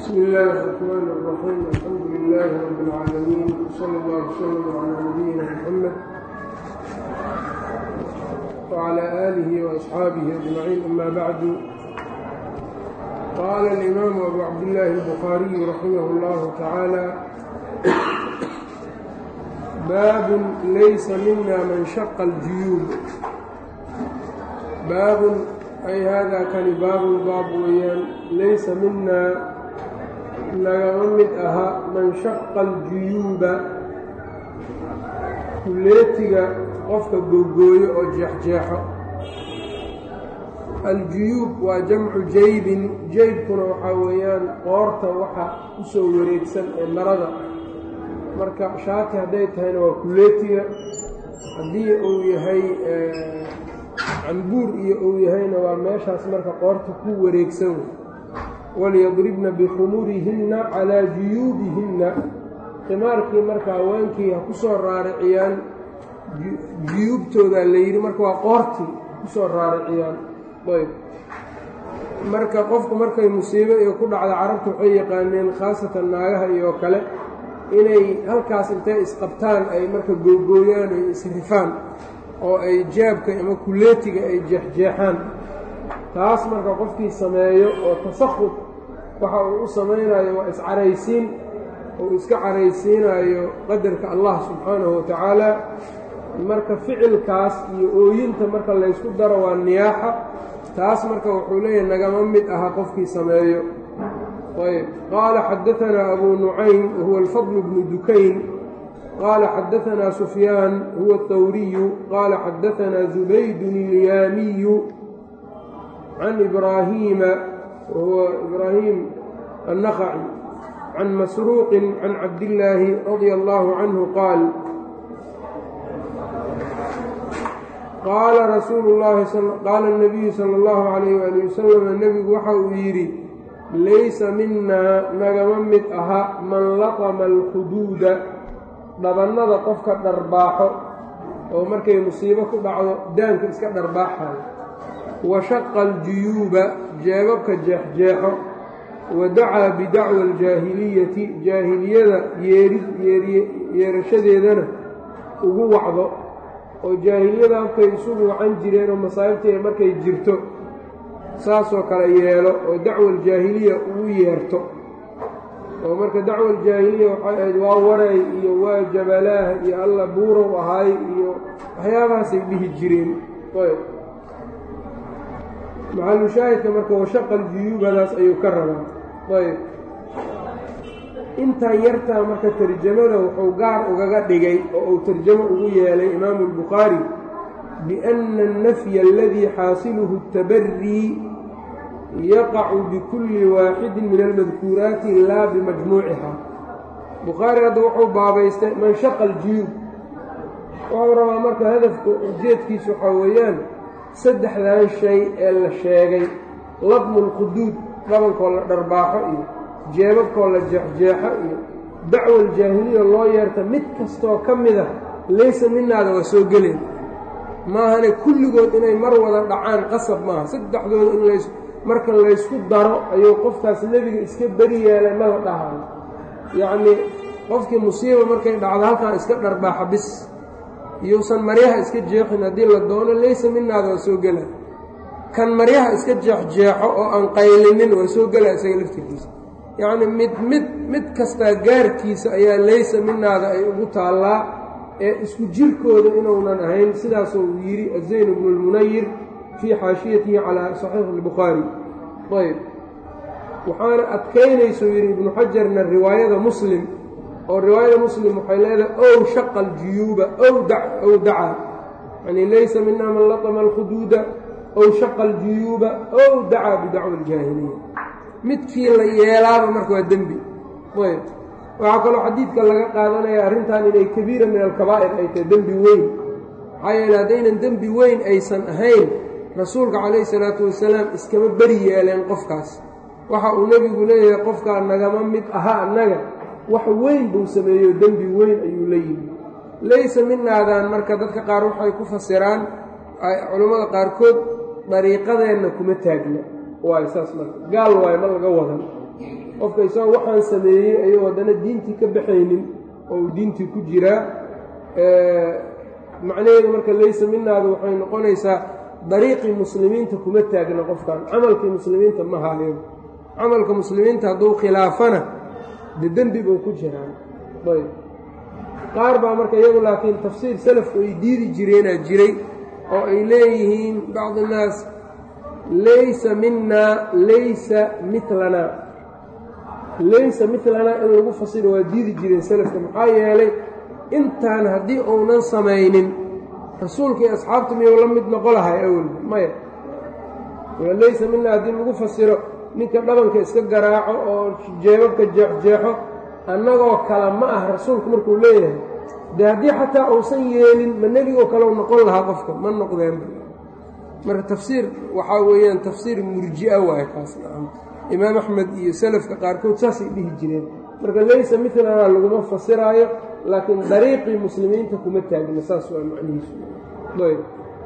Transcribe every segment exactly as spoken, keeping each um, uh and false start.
بسم الله الرحمن الرحيم. الحمد لله رب العالمين، وصلى الله وسلم على نبينا محمد وعلى آله وأصحابه أجمعين. أما بعد، قال الإمام أبو عبد الله البخاري رحمه الله تعالى: باب ليس منا من شق الجيوب. باب أي هذا كان باب باب ويان ليس منا lagama mid aha man shaqa aljuyuuba kuleetiga qofka googooyo oo jeexjeexo. aljuyuub waa jamcu jaybin, jaybkuna waxaa weeyaan qoorta waxa u soo wareegsan ee marada. marka shaati hadday tahayna waa kuleetiga, haddii uu yahay cambuur iyo uu yahayna waa meeshaas marka qoorta ku wareegsan. walyadribna bikhumurihinna calaa juyuubihinna, khimaarkii marka haweenkii ha ku soo raariciyaan juyuubtooda la yidhi, marka waa qoortii ku soo raariciyaan. ayb marka qofku markay musiibo iyo ku dhacda, carabtu waxay yaqaaneen khaasatan naagaha iyo kale inay halkaas intay isqabtaan ay marka googooyaan ay isrifaan oo ay jaabka ama kuleetiga ay jeexjeexaan. taas marka qofkii sameeyo oo tasakhud waxa uu u samaynayo waa iscaraysiin, uu iska caraysiinayo qadarka allah subxaanahu wa tacaala. marka ficilkaas iyo ooyinta marka laysku daro waa niyaaxa. taas marka wuxuu leeyahay nagama mid aha qofkii sameeyo. ayb qaala xadaanaa abu nucaym wahuwa alfadl bnu dukayn qaala xadaanaa sufyaan huwa athawriyu qaala xadaanaa zubaydun ilyaamiyu can ibraahiima wahuwa ibraahim annaqaci can masruuqin can cabdillaahi radia allaahu canhu qaal qaala rasuulu llahi qaala anabiyu sala allahu calayh waali wasalam, nebigu waxa uu yidhi: laysa minaa nagama mid aha man laqama alkhuduuda, dhabannada qofka dharbaaxo oo markay musiibo ku dhacdo daanka iska dharbaaxayo, wa shaqa aljuyuuba, jeebabka jeexjeexo, wa dacaa bidacwa aljaahiliyati, jaahiliyada yeerashadeedana ugu wacdo, oo jaahiliyada habkay isugu wacan jireen oo masaa'ibteeda markay jirto saasoo kale yeelo, oo dacwa aljaahiliya ugu yeerto. oo marka dacwa aljaahiliya waxay ahayd waa waray iyo waa jabalaah iyo alla buurow ahaay iyo waxyaabahaasay dhihi jireen. ayb maxalushaahidka marka washaqa aljuyuubadaas ayuu ka rabaa. ayb intaa yartaa marka tarjamada wuxuu gaar ugaga dhigay oo uu tarjamo ugu yeelay imaamu albukhaari bianna annafya aladii xaasiluhu atabarii yaqacu bikulli waaxidin min almadkuuraati laa bimajmuuciha. bukhaari hadda wuxuu baabaystay man shaqa aljuyuub. wuxuu rabaa marka hadafka ujeedkiisu waxaa weeyaan saddexdan shay ee la sheegay, ladmu lquduud, dhabankoo la dharbaaxo iyo jeebabkoo la jeexjeexo iyo dacwa aljaahiliya loo yeerta, mid kastoo ka mida laysa minaada waa soo geleen. maahane kulligood inay mar wada dhacaan qasab maaha. saddexdooda in lays marka laysku daro ayuu qofkaas nebiga iska beri yeelay mada dhahayo. yacnii qofkii musiiba markay dhacdo halkan iska dharbaaxa bis, iyousan maryaha iska jeexin haddii la doono laysa minaada waa soo gela. kan maryaha iska jeexjeexo oo aan qaylinin waa soo gela isaga laftirkiisa. yacni mid mid mid kastaa gaarkiisa ayaa laysa minaada ay ugu taallaa, ee isku jirkooda inuunan ahayn. sidaasuu yidhi azayn bnu lmunayir fii xaashiyatihi calaa saxiixi albukhaari. ayb waxaana adkaynaysuu yidhi ibnu xajarna riwaayada muslim, oo riwaayada muslim waxay leedahay ow shaqa aljuyuuba ow ow dacaa, yacni laysa minaa man laqama alkhuduuda ow shaqa aljuyuuba ow dacaa bidacwa aljaahiliya. midkii la yeelaaba marka waa dembi. ayb waxaa kaloo xadiidka laga qaadanaya arrintan inay kabiira min alkabaa'ir ay tahay, dembi weyn. maxaa yeele haddaynan dembi weyn aysan ahayn, rasuulka calayhi salaatu wasalaam iskama beri yeeleen qofkaas. waxa uu nebigu leeyahay qofkaa nagama mid aha annaga, wax weyn buu sameeyo, dembi weyn ayuu la yimi. laysa minaadan marka dadka qaar waxay ku fasiraan, culammada qaarkood dariiqadeenna kuma taagna. waay saas marka gaal waayo ma laga wadan. qofka isagoo waxaan sameeyey ayuu haddana diintii ka baxaynin oo uu diintii ku jiraa macnaheedu marka laysa minaadu waxay noqonaysaa dariiqii muslimiinta kuma taagna qofkan camalkii muslimiinta ma hayo camalka muslimiinta hadduu khilaafana dee dembi buu ku jiraan ayb qaar baa marka iyagu laakiin tafsiir salafku ay diidi jireenaa jiray oo ay leeyihiin bacdi innaas laysa minaa laysa milanaa laysa milanaa in lagu fasiro waa diidi jireen salafka maxaa yeelay intaan haddii uunan samaynin rasuulka iyo asxaabta miyuu la mid noqo lahay awalba maya laysa minaa haddii lagu fasiro ninka dhabanka iska garaaco oo jeebabka jeexjeexo annagoo kale ma ah rasuulku markuu leeyahay dee haddii xataa uusan yeelin ma nebigoo kale u noqon lahaa qofka ma noqdeenba marka tafsiir waxaa weeyaan tafsiir murji'a waaye kaas imaam axmed iyo salafka qaarkood saasay dhihi jireen marka laysa milanaa laguma fasiraayo laakiin dariiqii muslimiinta kuma taagna saas waa macnihiisu ayb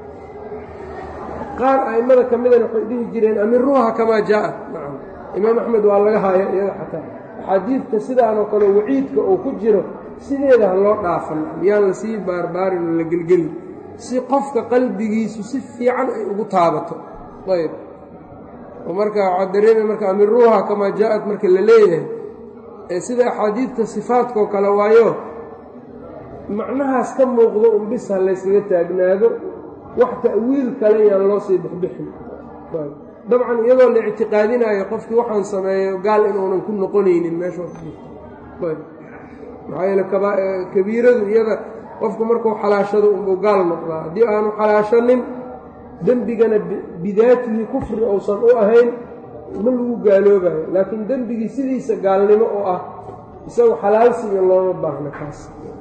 qaar a'immada ka midana waxay dhihi jireen amiruuha kamaa jaaءat nacam imaam axmed waa laga haaya iyada xataa axaadiidka sidaanoo kale waciidka uu ku jiro sideeda ha loo dhaafan yaan la sii baarbaarin oo la gelgeli si qofka qalbigiisu si fiican ay ugu taabato ayb oo marka waxaa dareemay marka amiruuha kamaa jaaءat marka la leeyahay ee sida axaadiidta sifaadkaoo kale waayo macnahaas ka muuqdo un bis ha layskaga taagnaado wax ta'wiil kale yaan loo sii bixbixin dabcan iyadoo la ictiqaadinayo qofkii waxaan sameeyo gaal inuunan ku noqonaynin meesha maxaa yeele kabiiradu iyada qofku markuu xalaashado unbuu gaal noqdaa haddii aanu xalaashanin dembigana bidaatihi kufri uusan u ahayn ma lagu gaaloobayo laakiin dembigii sidiisa gaalnimo oo ah isagu xalaalsiga looma baahna kaas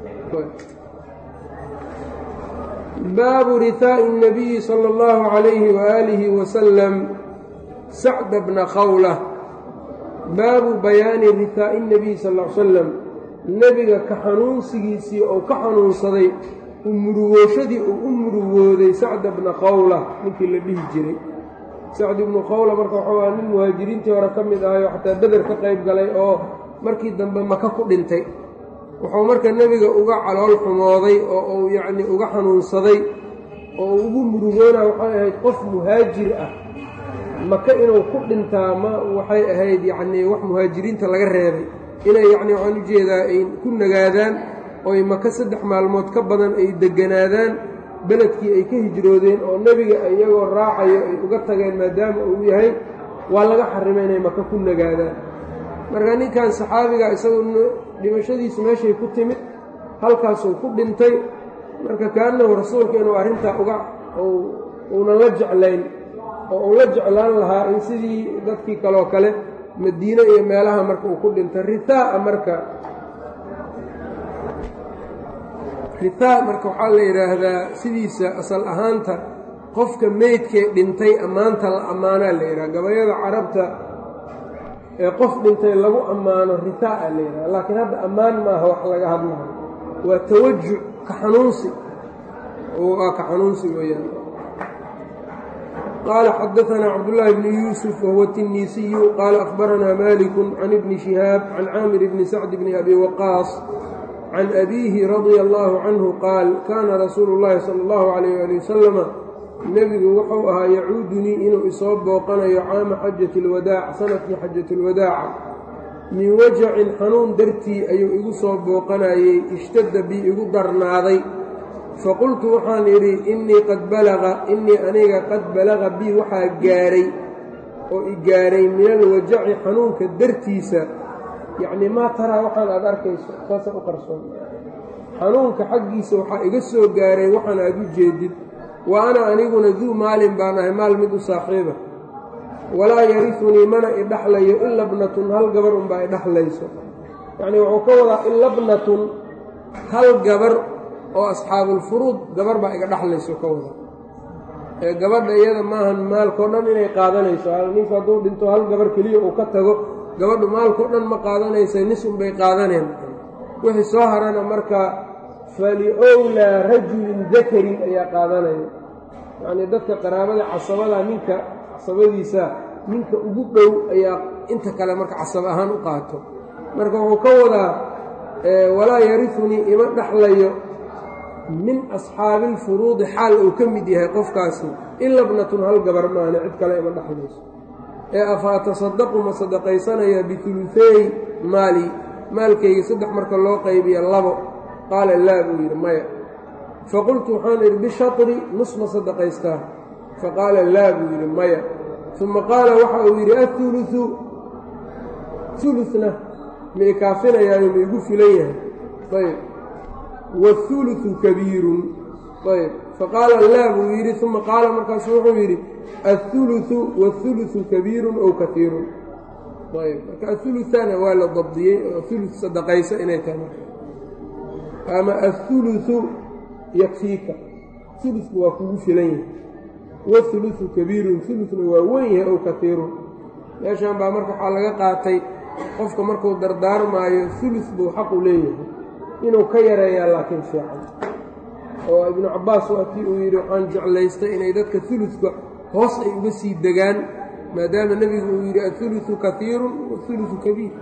baabu rihaa'i الnabiyi salى اllahu عalayhi waalihi wasalam sacda bna khawla baabu bayaani rihaa'i الnabiy sal ll ly slam nebiga ka xanuunsigiisii ou ka xanuunsaday umurugooshadii uu u murugooday sacda bna khawla ninkii la dhihi jiray sacd ibnu khawla marka waxuu aha nin muhaajiriintii hore ka mid ahayo xataa beder ka qayb galay oo markii dambe maka ku dhintay wuxuu marka nebiga uga calool xumooday oo uu yacnii uga xanuunsaday oo ugu murugoona waxay ahayd qof muhaajir ah maka inuu ku dhintaa ma waxay ahayd yacnii wax muhaajiriinta laga reebay inay yacnii waxaan u jeedaa ay ku nagaadaan ooy maka saddex maalmood ka badan ay degganaadaan beledkii ay ka hijroodeen oo nebiga iyagoo raacayo ay uga tageen maadaama uu yahay waa laga xarimay inay maka ku nagaadaan marka ninkan saxaabiga isagu dhimashadiisu meeshay ku timid halkaasuu ku dhintay marka kaanahu rasuulka inuu arrintaa uga uunan la jeclayn oo uu la jeclaan lahaa in sidii dadkii kaloo kale madiine iyo meelaha marka uu ku dhintay ritaa'a marka ritaa marka waxaa la yidhaahdaa sidiisa asal ahaanta qofka meydkee dhintay ammaanta la ammaanaa la yidhaha gabayada carabta ee qof dhintay lagu ammaano ritaa'a la yidhaha laakiin hadda ammaan maaha wax laga hadlayo waa tawajuc ka xanuunsi oo ka xanuunsi weeyaan qaala xadaanaa cabdullaahi bni yuusuf wahuwa tinniisiyu qaala akhbaranaa malikun can ibni shihaab can caamir bni sacd bni abi waqaas can abiihi radia allaahu canhu qaal kaana rasuulu llaahi sala allahu calayh waali wasalama nebigu wuxuu ahaa yacuudunii inuu isoo booqanayo caama xajati alwadaac sanadkii xajati alwadaaca min wajacin xanuun dartii ayuu igu soo booqanayey ishtadda bii igu darnaaday faqultu waxaan idhi innii qad balaqa innii aniga qad balaqa bii waxaa gaaray oo i gaaray min alwajaci xanuunka dartiisa yacnii maa taraa waxaan aad arkayso saasa u qarsoon xanuunka xaggiisa waxaa iga soo gaaray waxaan aad u jeedid wa ana aniguna duu maalin baan ahay maal mid u saaxiiba walaa yarisunii mana idhaxlayo ila bnatun hal gabar unbaa idhaxlayso yacnii wuxuu ka wadaa ila bnatun hal gabar oo asxaabulfuruud gabar baa iga dhaxlayso ka wada ee gabadha iyada maahan maalkao dhan inay qaadanayso ninku hadduu dhinto hal gabar keliya uu ka tago gabadhu maalkao dhan ma qaadanaysa nis unbay qaadaneen wixii soo harana marka faliowlaa rajulin dakarin ayaa qaadanaya yacnii dadka qaraabada casabada ninka casabadiisa ninka ugu dhow ayaa inta kale marka casab ahaan u qaato. marka wuxuu ka wadaa walaa yarifunii ima dhexlayo min asxaabi alfuruudi xaal uu ka mid yahay qofkaasi ila bnatun hal gabar maana cid kale ima dhexlayso. ee afa atasadaqu ma sadaqaysanaya biuluثey maali maalkayga saddex marka loo qaybiya labo. qaala laa buu yidhi maya. faqultu waxaan idhi bishatri nus ma sadaqaystaa? faqaala laa buu yidhi maya. uma qaala waxa uu yidhi auluثu uluna ma ikaafinayaayo ma igu filan yahay? ayb wauluثu kabiirun. ayb faqaala laa buu yidhi. uma qaala markaasu wuxuu yidhi auluثu wauluثu kabiirun ow kaiirun. ayb marka auluثana waa la dabdiyey oo ulu sadaqayso inay tahay marka ama auluثu yakfiika uludku waa kugu filan yahay wauluثu kabiirun uludna waa weyn yahay ow kaiirun. meeshan baa marka waxaa laga qaatay qofka markuu dardaarmaayo ulud buu xaqu leeyahay inuu ka yareeyaa laakiin fiican. oo ibnu cabbaas waatii uu yidhi waxaan jeclaystay inay dadka uludka hoos ay uga sii degaan maadaama nebigu uu yidhi auluثu kaiirun wauluثu kabiir.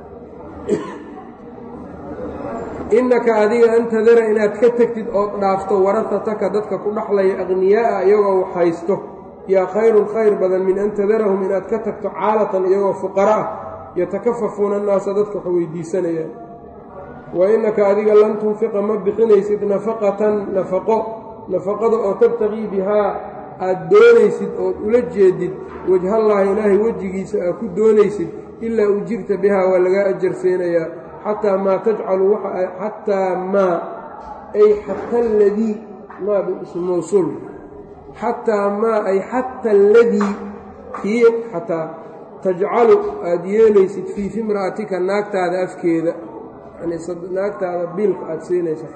innaka adiga antadara inaad ka tegtid ood dhaafto warahataka dadka ku dhaxlaya aqniyaa'a iyagoo wax haysto yaa khayrun khayr badan min an tadarahum inaad ka tagto caalatan iyagoo fuqara ah yatakafafuuna annaasa dadka wax weydiisanayaan. wa innaka adiga lan tunfiqa ma bixinaysid nafaqatan nafaqo nafaqada oo tabtaqii bihaa aad doonaysid ood ula jeedid wajhallaahi ilaahay wejigiisa aad ku doonaysid ilaa ujirta bihaa waa lagaa ajarsiinayaa. xataa maa tajcalu xataa maa ay xata aladii maa biismu mawsuul xataa maa ay xata aladii kii xataa tajcalu aada yeelaysid fii fimra'atika naagtaada afkeeda yani naagtaada biilka aada siinaysa.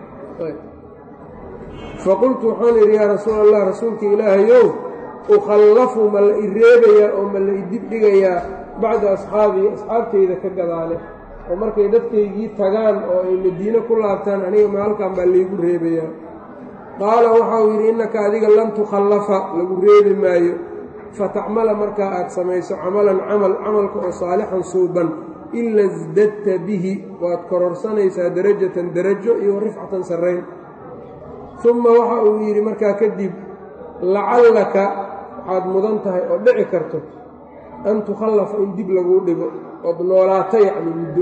faqultu waxaan idhi yaa rasuul allah rasuulka ilaahayow ukhallafu ma la i reebayaa oo ma la i dib dhigayaa bacda asxaabii asxaabtayda ka gadaale oo markay dadkaygii tagaan oo ay madiine ku laabtaan aniga ma halkan baa laygu reebayaa. qaala waxa uu yidhi innaka adiga lan tukhallafa lagu reebi maayo fatacmala markaa aad samayso camalan camal camalka oo saalixan suuban ila isdadta bihi waad kororsanaysaa darajatan darajo iyo rifcatan sarrayn. uma waxa uu yidhi markaa kadib lacallaka waxaad mudan tahay oo dhici karto an tukhallafa in dib laguu dhigo ood noolaato yacni muddo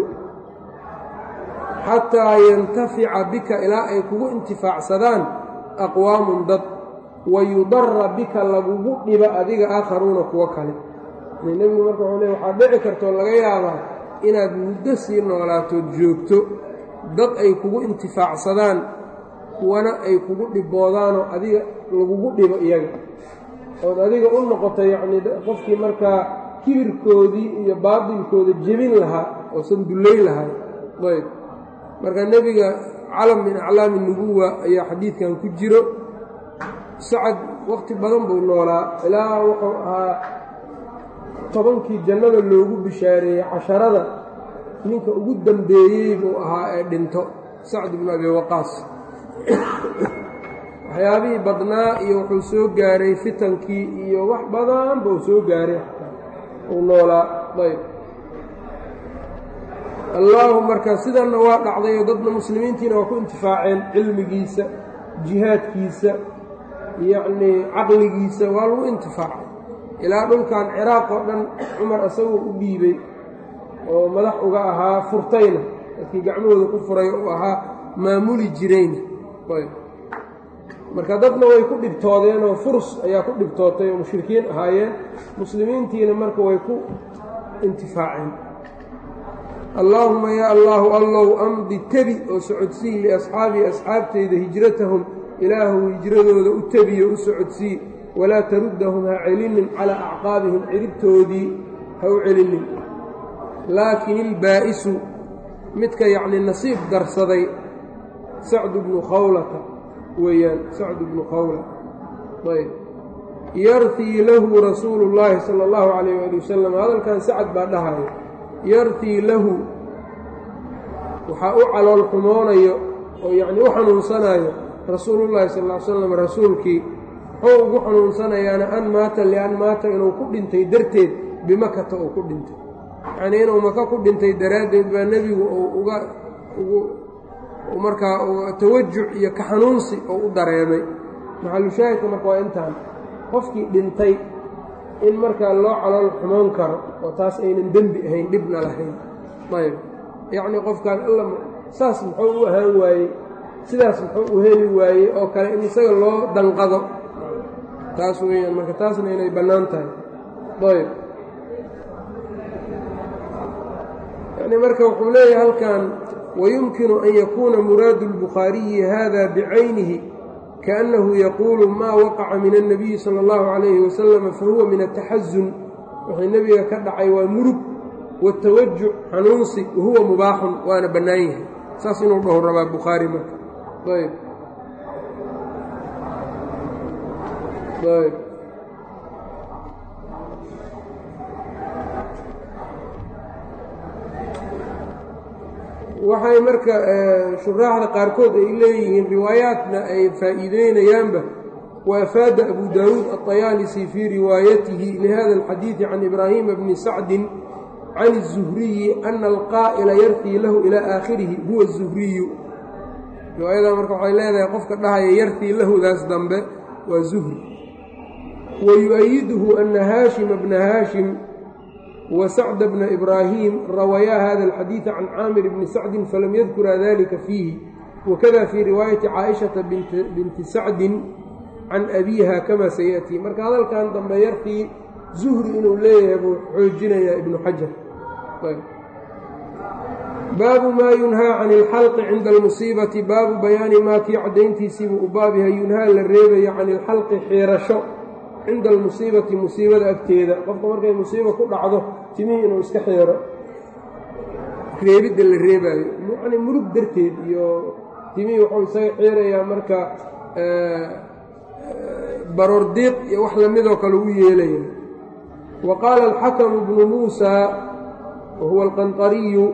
xataa yantafica bika ilaa ay kugu intifaacsadaan aqwaamun dad wayudara bika lagugu dhiba adiga aakharuuna kuwo kale. nebigu marka wuxuu le waxaad dhici kartoo laga yaabaa inaad muddo sii noolaatood joogto dad ay kugu intifaacsadaan kuwana ay kugu dhiboodaanoo adiga lagugu dhibo iyaga ood adiga u noqoto yacnii qofkii markaa kibirkoodii iyo baadilkooda jebin lahaa oosan dullayn lahay. ayb marka nebiga calam min aclaami nubuwa ayaa xadiidkan ku jiro. sacad waqti badan buu noolaa ilaa wuxuu ahaa tobankii jannada loogu bishaareeyey casharada ninka ugu dambeeyey buu ahaa ee dhinto sacd ibnu abi waqaas. waxyaabihii badnaa iyo wuxuu soo gaaray fitankii iyo wax badan buu soo gaaray uu noolaa. ayb allaahu marka sidanna waa dhacday oo dadna muslimiintiina waa ku intifaaceen cilmigiisa jihaadkiisa yacnii caqligiisa waa lagu intifaacay ilaa dhulkan ciraaq oo dhan cumar isagoo u dhiibay oo madax uga ahaa furtayna dadkii gacmahooda ku furay uu ahaa maamuli jirayna. ayb marka dadna way ku dhibtoodeen oo furs ayaa ku dhibtootay oo mushrikiin ahaayeen muslimiintiina marka way ku intifaaceen. allaahuma yaa allaahu allow amdi tebi oo socodsii liasxaabii asxaabtayda hijratahum ilaahu hijradooda u tebiyo u socodsii walaa taruddahum ha celinin calaa acqaabihim ciribtoodii ha u celinin. laakin ilbaa'isu midka yacnii nasiib darsaday sacdu bnu khawlata weeyaan sacdu bnu khawla. ayb yartii lahu rasuulu llaahi sala allahu calayh waali wasalam hadalkan sacad baa dhahaya yartii lahu waxaa u calool xumoonayo oo yacnii u xanuunsanayo rasuulullaahi sal ll ly slam rasuulkii muxuu ugu xanuunsanayaana an maata lian maata inuu ku dhintay darteed bimakata uu ku dhintay yacnii inuu maka ku dhintay daraaddeed baa nebigu uu uga ugu markaa tawajuc iyo ka xanuunsi oo u dareemay maxalushaahidka marka waa intaan qofkii dhintay in markaa loo calool xumoon karo oo taas aynan dembi ahayn dhibna lahayn ayb yacnii qofkaan alla saas muxuu u ahaan waayey sidaas muxuu u heli waayey oo kale in isaga loo danqado taas weeyaan marka taasna inay bannaan tahay ayb yacnii marka wuxuu leeyahay halkan wayumkinu an yakuuna muraadu اlbukhaariyi hada bicaynihi kaأnnahu yaquulu maa waqaca min الnabiyi salى اllahu عalayhi wasalam fahuwa min ataxasun wixii nebiga ka dhacay waa murug watawajuc xanuunsi wahuwa mubaaxun waana bannaan yahay saas inuu dhaho rabaa bukhaari marka ayb ayb waxay marka shuraaxda qaarkood ay leeyihiin riwaayaatna ay faa'iideynayaanba waafaada abu daawuud aطayaalisi fii riwaayatihi lihada alxadiidi can ibraahima bni sacdin can الzuhriyi ana alqaa'ila yartii lahu ilaa aakhirihi huwa الzuhriyu riwaayadaa marka waxay leedahay qofka dhahaya yartii lahudaas dambe waa zuhri wayu'ayiduhu ana haashima bna haashim وسعد بن إبراهيم روايا هذا الحديث عن عامر بن سعد فلم يذكر ذلك فيه وكذا في رواية عائشة بنت, بنت سعد عن أبيها كما سيأتي مرك هذا كان ضم يرقي زهر إنه ليه أبو حجنا يا ابن حجر طيب. باب ما ينهى عن الحلق عند المصيبة باب بيان ما في عدين تيسيب أبابها ينهى للريبة عن الحلق حيرشو cinda almusiibati musiibada agteeda qofka markay musiiba ku dhacdo timihii inuu iska xiiro reebidda la reebaayo yacnii murug darteed iyo timihii wuxuu isaga xiirayaa marka baroordiiq iyo wax lamidoo kale u yeelaya wa qaala alxakamu bnu muusaa wa huwa alqanqariyu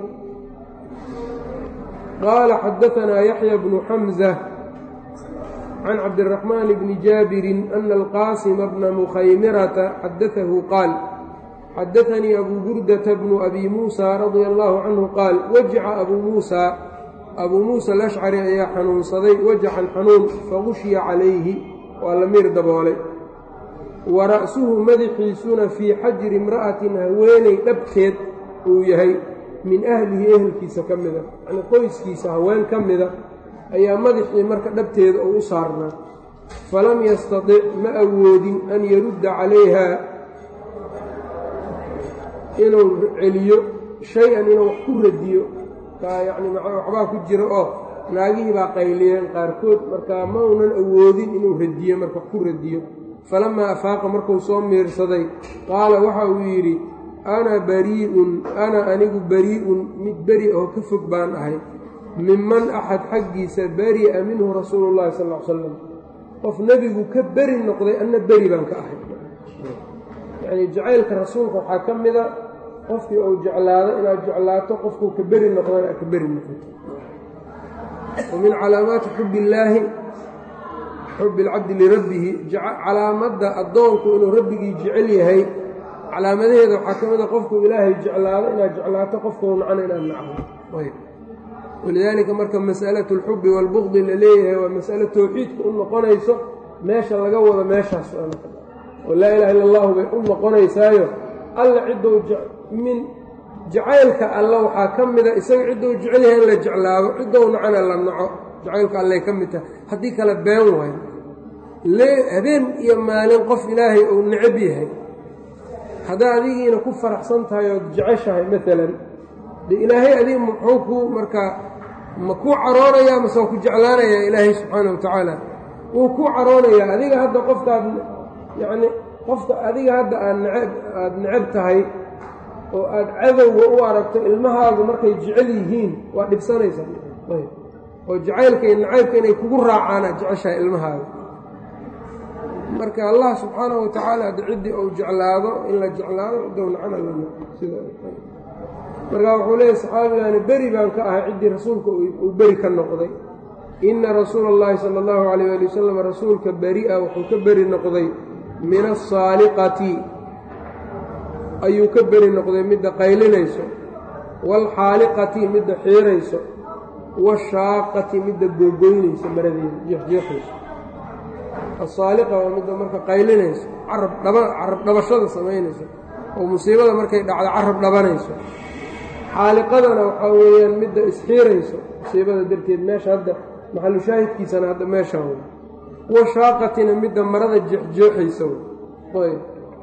qaala xadaanaa yaxya bnu xamza can cabdiraxmaan bni jaabirin ana alqaasima bna mukhaymirata xadaahu qaal xadaanii abuu burdata bnu abi muusa radia allahu canhu qaal wajaca abuu muusaa abuu muusa alashcari ayaa xanuunsaday wajacan xanuun fagushiya calayhi waa la miir daboolay wa ra'suhu madaxiisuna fii xajri imra'atin haweeney dhabteed uu yahay min ahlihi ehelkiisa ka mida yacnii qoyskiisa haween ka mida ayaa madaxii marka dhabteeda uu u saarnaa falam yastatic ma awoodin an yarudda calayha inuu celiyo shay-an inuu wax ku radiyo kaa yacni waxbaa ku jira oo naagihii baa qayliyeen qaarkood markaa ma unan awoodin inuu radiyo marka wax ku radiyo falamaa afaaqa markuu soo miirsaday qaala waxa uu yidhi ana barii'un ana anigu barii'un mid beri oo ka fog baan ahay minman axad xaggiisa beri'a minhu rasuulu llahi sal l salam qof nebigu ka beri noqday anna beri baan ka ahay yacnii jacaylka rasuulka waxaa ka mida qofkii uu jeclaado inaad jeclaato qofkuu ka beri noqdana aad ka beri noqoto wa min calaamaati xubbi illaahi xubbi alcabdi lirabbihi calaamadda addoonku inuu rabbigii jecel yahay calaamadaheeda waxaa ka mida qofkuu ilaahay jeclaado inaad jeclaato qofkuu nacno inaad nacdo walidaalika marka masalatu alxubbi waalbuqdi la leeyahay waa masalo towxiidka u noqonayso meesha laga wado meeshaas oo laa ilaha illa allahu bay u noqonaysaayo alla ciddou min jacaylka alla waxaa ka mida isaga ciddou jecel yahay in la jeclaado ciddou nacana la naco jacaylka allay ka mid tahay haddii kale been waayo lee habeen iyo maalin qof ilaahay uu necab yahay haddaa adigiina ku faraxsan tahay ood jeceshahay maalan de ilaahay adiga muxuu ku markaa ma kuu caroonayaa mase waa ku jeclaanayaa ilaahay subxaana wa tacaala wuu kuu caroonayaa adiga hadda qofkaad yacni qofka adiga hadda aad necab aada necab tahay oo aad cadowga u aragto ilmahaagu markay jecel yihiin waa dhibsanaysaa ayb oo jacaylka iyo nacaybka inay kugu raacaan aad jeceshahay ilmahaaga marka allah subxaanahu wa tacaala hadda ciddii uu jeclaado in la jeclaado ciddou nacana lama sida markaa wuxuu leeyahy saxaabigani beri baan ka ahay ciddii rasuulka uu beri ka noqday ina rasuula اllahi salى اllahu عalayh ali wasalam rasuulka beri'a wuxuu ka beri noqday min aلsaaliqati ayuu ka beri noqday midda qaylinayso, wاlxaaliqati midda xiirayso, washaaqati midda googoynayso maradeeda jeexjeexayso. asaaliqa waa midda marka qaylinayso, carab dhaba carab dhabashada samaynayso oo musiibada markay dhacdo carab dhabanayso. xaaliqadana waxaa weeyaan midda isxiirayso musiibada darteed, meesha hadda maxalu shaahidkiisana hadda meeshaa wey. washaaqatina midda marada jeexjeexaysa wey.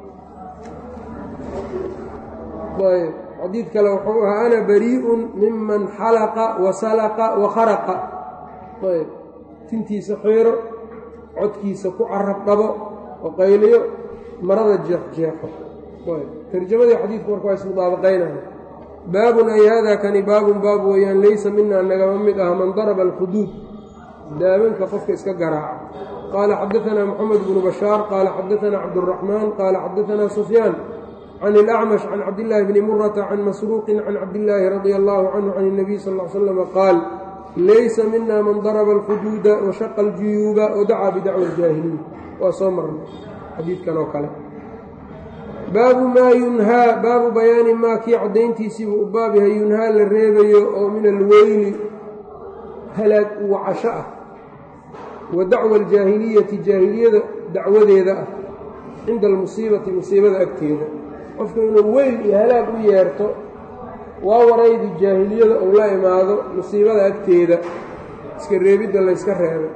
ayb ayb xadiid kale wuxuu ahaa ana barii'un miman xalaqa wasalaqa wakharaqa. ayb tintiisa xiiro, codkiisa ku carab dhabo oo qayliyo, marada jeexjeexo. ayb tarjamadii xadiidku marka waa ismudaabaqaynaya. baabun ay haadaa kani baabun baab weeyaan laysa minaa nagama mid ah man daraba alxuduud daabanka qofka iska garaaca. qaala xadaanaa moxamed bnu bashaar qaala xadaanaa cabduraxmaan qaala xadaanaa sufyaan can ilacmash can cabdillaahi bni murata can masruuqin can cabdillaahi radia allahu canhu can اnabiy sal l slam qaal laysa mina man daraba alxuduuda washaqa aljuyuuba wadacaa bidacwa aljaahiliya. waa soo marnay xadiidkan oo kale. baabu maa yunhaa baabu bayaani maa kii caddayntiisiibuu u baab yahay yunhaa la reebayo oo min alweyli halaag wacasho ah, wa dacwa aljaahiliyati jaahiliyada dacwadeeda ah, cinda almusiibati musiibada agteeda. qofka inuu weyl iyo halaag u yeerto waa waraydi jaahiliyada uu la imaado musiibada agteeda, iska reebidda layska reebay.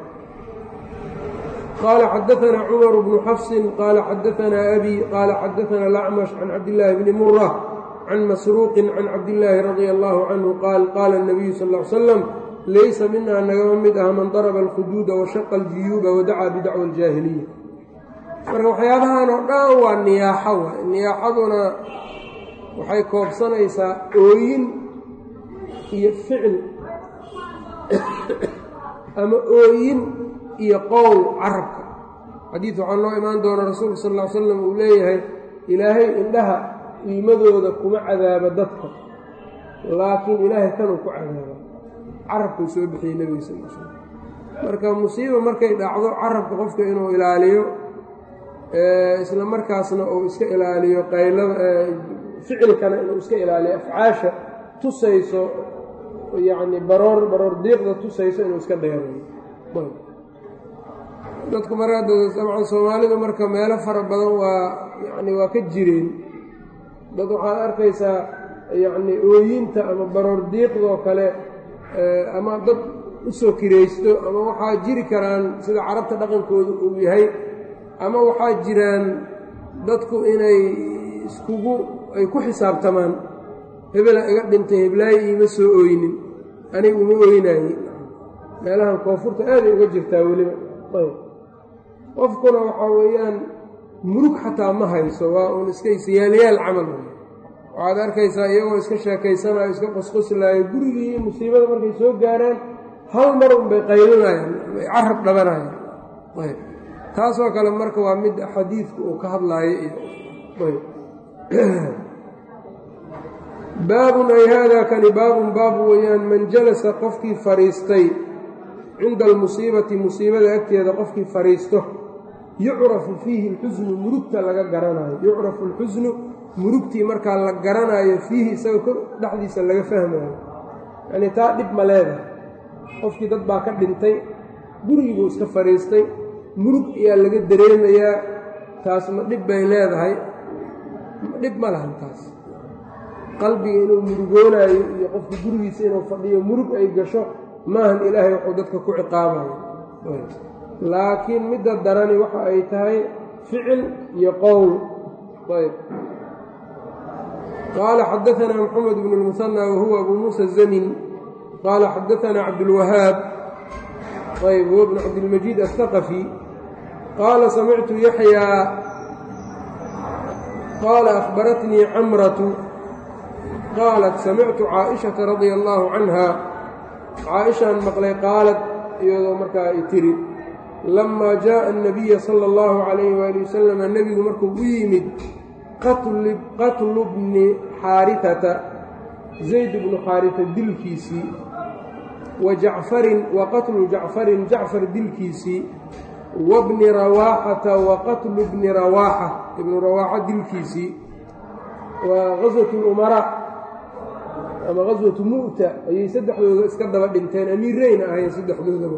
qaala xadaanaa cumar bnu xafsin qaala xadaanaa abi qaala xadaanaa alacmash can cabdillaahi bni mura can masruuqin can cabdillaahi radia allahu canhu qaal qaala اnabiyu sal l slam laysa minaa nagama mid ah man daraba alkhuduuda washaqa aljuyuuba wadacaa bidacwa aljaahiliya. marka waxyaabahan oo dhan waa niyaaxo waay. niyaaxaduna waxay koobsanaysaa ooyin iyo ficil ama ooyin iyo qowl carabka. xadiid waxaa noo imaan doona rasuulka sal ll ly slam uu leeyahay ilaahay indhaha iimadooda kuma cadaaba dadka, laakiin ilaahay kanuu ku cadaaba. carabkuu soo bixiyey nebiga sal l slam. marka musiiba markay dhacdo carabka qofka inuu ilaaliyo, isla markaasna uu iska ilaaliyo qaylada ficilkana inuu iska ilaaliyo afcaasha tusayso yacni baroor baroor diiqda tusayso inuu iska dheerayo. dadku markaa dabcan soomaalidu marka meelo fara badan waa yacni waa ka jireen dad waxaad arkaysaa yacni ooyinta ama baroor diiqdoo kale ama dad usoo kiraysto, ama waxaa jiri karaan sida carabta dhaqankooda uu yahay, ama waxaa jiraan dadku inay iskugu ay ku xisaabtamaan hebela iga dhintay heblaayo iima soo ooynin aniga uma ooynaaye. meelahan koonfurta aaday uga jirtaa weliba. ayb qofkuna waxaa weeyaan murug xataa ma hayso, waa uun iska isyaalayaal camal. waxaad arkaysaa iyagoo iska sheekaysanayo iska qosqoslaayo gurigii musiibada markay soo gaaraan hal mar unbay qaylinayaan, ay carab dhabanayaan. ayb taasoo kale marka waa mid xadiidku uu ka hadlaayo iyo baabun ay haadaa kani baabun baab weeyaan man jalasa qofkii fadhiistay cinda almusiibati musiibada agteeda qofkii fadhiisto, yucrafu fiihi alxusnu murugta laga garanayo, yucrafu alxusnu murugtii markaa la garanayo fiihi isaga kor dhexdiisa laga fahmayo. yacnii taa dhib ma leedahay. qofkii dad baa ka dhintay, gurigii buu iska fadhiistay, murug ayaa laga dareemayaa, taas ma dhib bay leedahay? dhib ma lahan taas. qalbiga inuu murugoonaayo iyo qofka gurigiisa inuu fadhiyo murug ay gasho maahan ilaahay wuxuu dadka ku ciqaabayo. laakiin midda darani waxa ay tahay ficil iyo qowl. ayb qaala xadaanaa moxamed bnu lmusanaa wahuwa abu muusa zamin qaala xadaanaa cabdulwahaab ayb huwa bnu cabdilmajiid aلthaqafi qaala samictu yaxyaa qaala akhbaratnii camratu qaalat samictu caaishata radia allaahu canha caaishaan maqlay qaalad iyadoo markaa ay tiri lamaa jaaءa الnabiya sala اllahu calayhi waali wasalam nebigu markuu u yimid qatlu bni xaaritata zayd bnu xaarita dilkiisii wa jacfarin wa qatlu jacfarin jacfar dilkiisii wabni rawaaxata wa qatlu bni rawaaxa ibnu rawaaxa dilkiisii waa gaswatu lumaraa ama gaswatu mu'ta ayay saddexdooda iska daba dhinteen amiireyna ahayn saddexdoodaba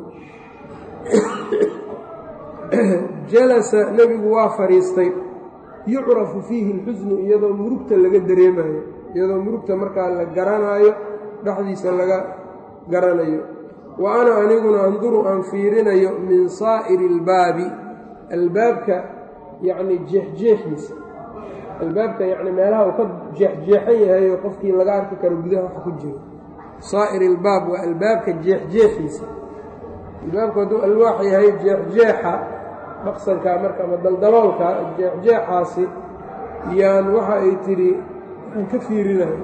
jalasa nebigu waa fadhiistay yucrafu fiihi alxusnu iyadoo murugta laga dareemayo iyadoo murugta markaa la garanaayo dhexdiisa laga garanayo wa ana aniguna anduru aan fiirinayo min saa'iri albaabi albaabka yacni jeexjeexiisa albaabka yacni meelaha uu ka jeexjeexan yahayo qofkii laga arki karo gudaha waxa ku jiro saa'iri albaab waa albaabka jeexjeexiisa albaabku hadduu alwaax yahay jeexjeexa maqsankaa marka ama daldaloolka jeexjeexaasi yaan waxa ay tidhi aan ka fiirinayo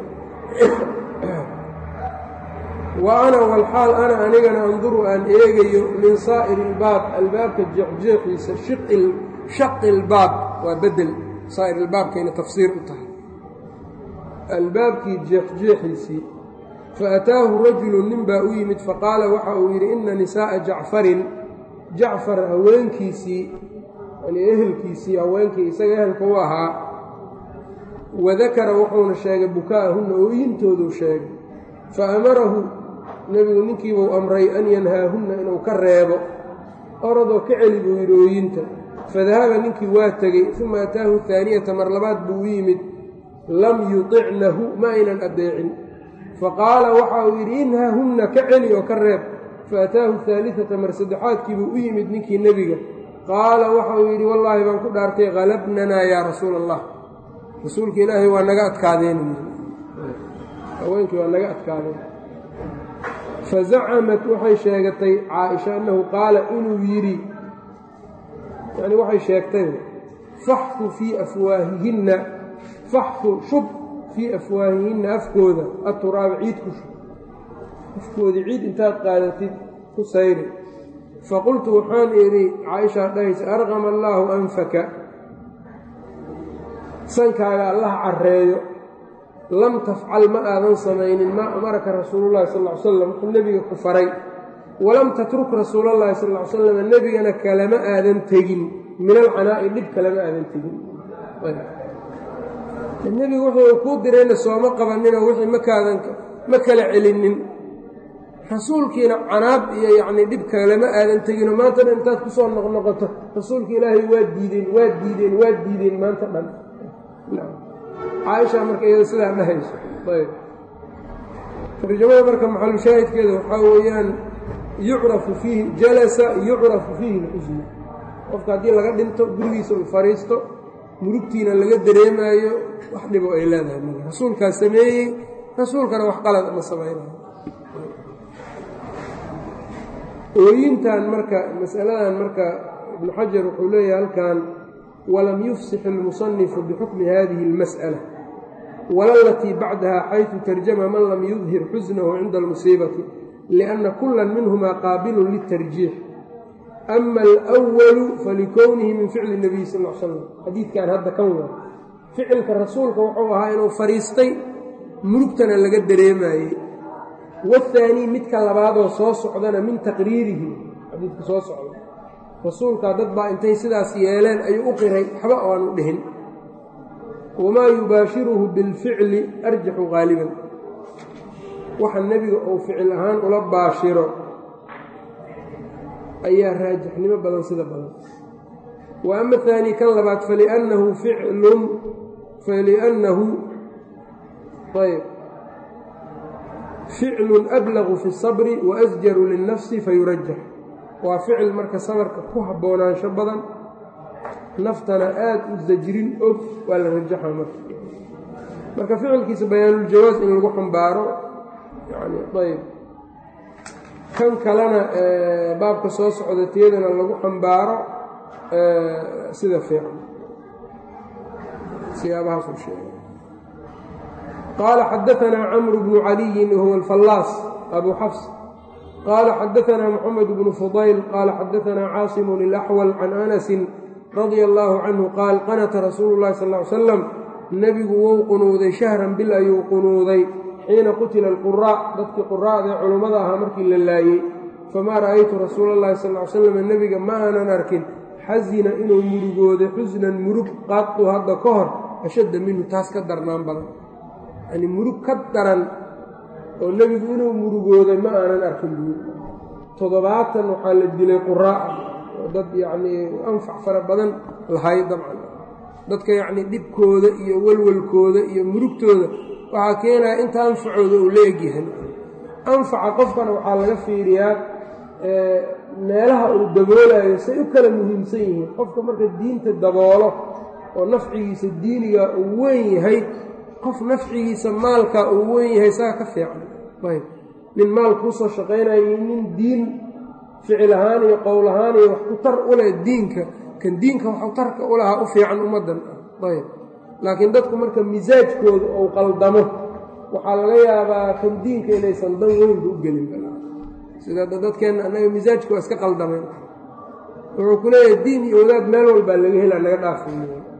wa ana walxaal ana anigana anduru aan eegayo min saa'iri ilbaab albaabka jeexjeexiisa shaqi ilbaab waa bedel saa'ir ilbaabkayna tafsiir u tahay albaabkii jeexjeexiisii faataahu rajulu nin baa u yimid faqaala waxa uu yidhi ina nisaa'a jacfarin jacfar haweenkiisii yani ehelkiisii haweenkii isaga ehelka u ahaa wadakara wuxuuna sheegay bukaa'ahunna ooyintooduu sheegay fa amarahu nebigu ninkiibuu amray an yanhaahunna inuu ka reebo oradoo ka celi buu yidhi ooyinta fadahaba ninkii waa tegey uma ataahu haaniyata mar labaad buu u yimid lam yuticnahu ma aynan addeecin faqaala waxa uu yidhi inhaahunna ka celi oo ka reeb faataahu haaliata mar saddexaadkiibuu u yimid ninkii nebiga qaala waxa uu yidhi wallaahi baan ku dhaartay halabnanaa yaa rasuula allah rasuulka ilaahay waa naga adkaadeen haweenkii waa naga adkaadeen fazacamat waxay sheegatay caaisha annahu qaala inuu yidhi yani waxay sheegtay faxfu fii afwaahihinna faxfu shub fii afwaahihinna afkooda aturaaba ciid ku shub afkoodii ciid intaad qaadatid ku sayri faqultu waxaan idhi caaishaa dhahaysa arqama allaahu anfaka sankaaga allaha carreeyo lam tafcal ma aadan samaynin maa amaraka rasuulullahi sal ly slam wuxuu nebiga ku faray walam tatruk rasuulallahi sal ly slam nebigana kalama aadan tegin min alcanaa'i dhib kalama aadan tegin nebigu wuxuu kuu dirayna sooma qabaninoo wixii makaadan ma kala celinin rasuulkiina canaab iyo yacnii dhib kalama aadan teginoo maanta dhan intaad ku soo noqnoqoto rasuulka ilaahay waa diideen waa diideen waa diideen maanta dhan caaisha marka iyada sidaa dhahayso ayb tarjamada marka maxalushaahidkeeda waxaa weeyaan yucrafu fiihi jalasa yucrafu fiihi lxusnu qofka haddii laga dhinto gurigiisa uu fadhiisto murugtiina laga dareemaayo wax dhibo ay leedahay m rasuulkaas sameeyey rasuulkana wax qalad ma samaynayo ooyintan marka masaladan marka ibnu xajar wuxuu leeyahay halkan walam yufsix ilmusanifu bixukmi hadihi اlmas'ala wala alatii bacdaha xayثu tarjama man lam yudhir xusnahu cinda almusiibati liأnna kula minhuma qaabilun liلtarjiix ama alأwalu falikownihi min ficli الnabiy sal l slam xadiidkan hadda kan waa ficilka rasuulka wuxuu ahaa inuu fadhiistay murugtana laga dareemayey waathaanii midka labaadoo soo socdana min taqriirihi xadiidka soo socda rasuulkaa dad baa intay sidaas yeeleen ayuu u qiray waxba oanu dhihin wamaa yubaashiruhu bilficli arjaxu qaaliban waxa nebiga uu ficil ahaan ula baashiro ayaa raajixnimo badan sida badan wa ama haanii kan labaad faliannahu ficlun faliannahu ayb ficlun ablagu fi sabri wa asjaru lilnafsi fayurajax waa ficil marka sabarka ku haboonaansho badan naftana aada u sajrin og waa la rajaxa marka marka ficilkiisa bayaanuljawaas in lagu xambaaro yani ayb kan kalena baabka soo socda tiyadana lagu xambaaro sida fiican siyaabahaasuu sheegay qaala xadaanaa camru bnu caliyin wahuwa alfallaas abu xafs qaala xadaanaa moxamed bnu fudayl qaala xadaanaa caasimun ilaxwal can anasin radia allaahu canhu qaal qanata rasuulu llahi sal ly salam nebigu wou qunuuday shahran bil ayuu qunuuday xiina qutila alquraa dadkii quraa'da culummada ahaa markii la laayey famaa ra'aytu rasuula allahi sal ly slam nebiga ma aanan arkin xasina inuu murugooday xusnan murug qaadtu hadda ka hor ashadda minhu taas ka darnaan badan yacnii murug ka daran oo nebigu inuu murugooday ma aanan arkin buuri toddobaatan waxaa la dilay quraa'a oo dad yacnii anfac fara badan lahay dabcan dadka yacnii dhibkooda iyo welwelkooda iyo murugtooda waxaa keenaya inta anfacooda uu la egyahay anfaca qofkana waxaa laga fiiriyaa meelaha uu daboolayo say u kala muhiimsan yihiin qofka marka diinta daboolo oo nafcigiisa diiniga uu weyn yahay qof nafcigiisa maalka uu weyn yahay saa ka fiican ayb nin maal kuusoo shaqaynayo nin diin ficil ahaan iyo qowl ahaan iyo wax ku tar u leh diinka kan diinka waxu tarka u lahaa u fiican ummaddan ah ayb laakiin dadku marka misaajkooda uu qaldamo waxaa laga yaabaa kan diinka inaysan dan weynba u gelin sida dadkeenna annaga misaajka waa iska qaldameen wuxuu ku leeyahay diin iyo wadaad meel walbaa laga helaa naga dhaafay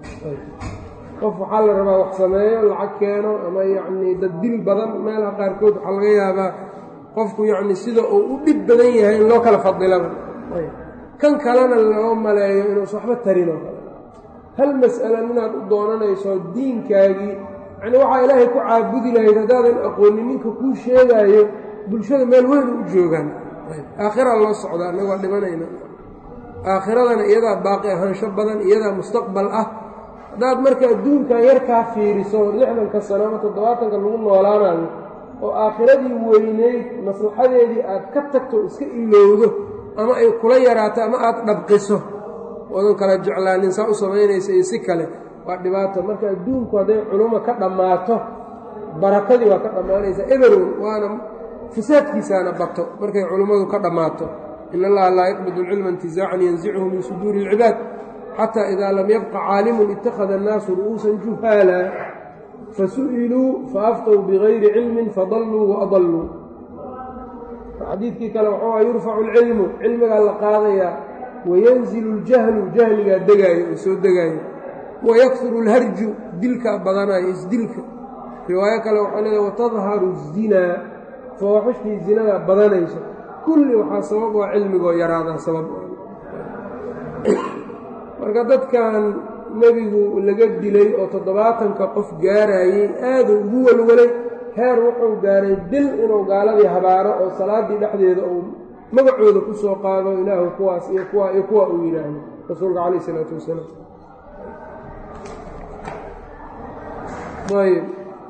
qof waxaa la rabaa wax sameeyo lacag keeno ama yacnii dad dil badan meelaha qaarkood waxaa laga yaabaa qofku yacnii sida uu u dhib badan yahay in loo kala fadilaba kan kalena loo maleeyo inuusa waxba tarinoo kale hal mas'ala inaad u doonanayso diinkaagii yacnii waxaa ilaahay ku caabudi lahayd haddaadan aqoonin ninka kuu sheegaayo bulshada meel weyn u joogaan aakhiraa loo socdaa annaga waa dhimanayna aakhiradana iyadaa baaqi ahaansho badan iyadaa mustaqbal ah haddaad marka adduunkan yarkaa fiiriso lixdanka sano ama toddobaatanka lagu noolaanayo oo aakhiradii weyneyd maslaxadeedii aad ka tagto iska ilowdo ama ay kula yaraato ama aad dhabqiso oodan kala jeclaanin saa u samaynaysa iyo si kale waa dhibaato marka adduunku hadday culummo ka dhammaato barakadii waa ka dhammaanaysaa eberow waana fasaadkiisaana bato markay culummadu ka dhammaato in allaha laa yaqbidu alcilma intizaacan yanzichu min suduuri اlcibaad xataa idaa lam yabqa caalimun ittakhada annaasu ru'uusan juhaala fasu'iluu faaftow bigayri cilmin fadalluu waadalluu xadiidkii kale waxuu aha yurfacu alcilmu cilmigaa la qaadayaa wayanzilu اljahlu jahligaa degaayo oo soo degaayo wayakuru اlharju dilkaa badanayo isdilka riwaayo kale waxay leedahay watadharu الzinaa fawaaxishtii zinadaa badanayso kulli waxaa sabab waa cilmigoo yaraadaa sabab marka dadkan nebigu laga dilay oo toddobaatanka qof gaarayey aaduu ugu walwalay heer wuxuu gaaray dil inuu gaaladii habaaro oo salaaddii dhexdeeda uu magacooda ku soo qaado ilaahu kuwaas iyo kuwa iyo kuwa uu yidhaahdo rasuulka calayh isalaatu wasalaam ayb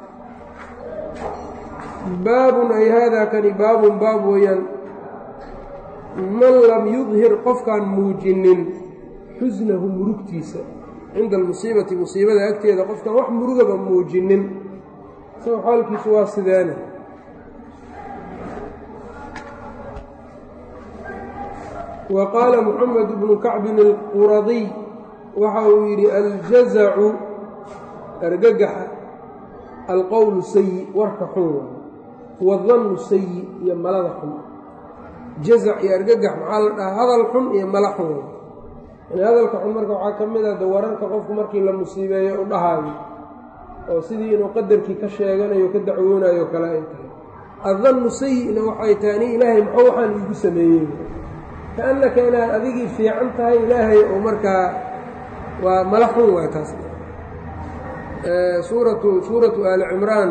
baabun ay haadaa kani baabun baab weeyaan man lam yudhir qofkaan muujinin xusnahu murugtiisa cinda almusiibati musiibada agteeda qofkaan wax murugaba muujinin isagoo xaalkiisu waa sideene wa qaala moxamed bnu kacbin alquradiy waxa uu yidhi aljazacu argagaxa alqowlu sayi warka xun huwa dannu sayi iyo malada xun jazac iyo argagax maxaa la dhahaa hadal xun iyo mala xun yani hadalka xun marka waxaa ka mid ah de wararka qofku markii la musiibeeyo u dhahaayo oo sidii inuu qadarkii ka sheeganayo ka dacwoonayo kale ay tahay addannu sayi-na waxay tahay ani ilaahay maxuu waxaan iigu sameeyey ka-annaka inaad adigii fiican tahay ilaahay oo markaa waa mala xun waay taas suuratu suuratu aali cimraan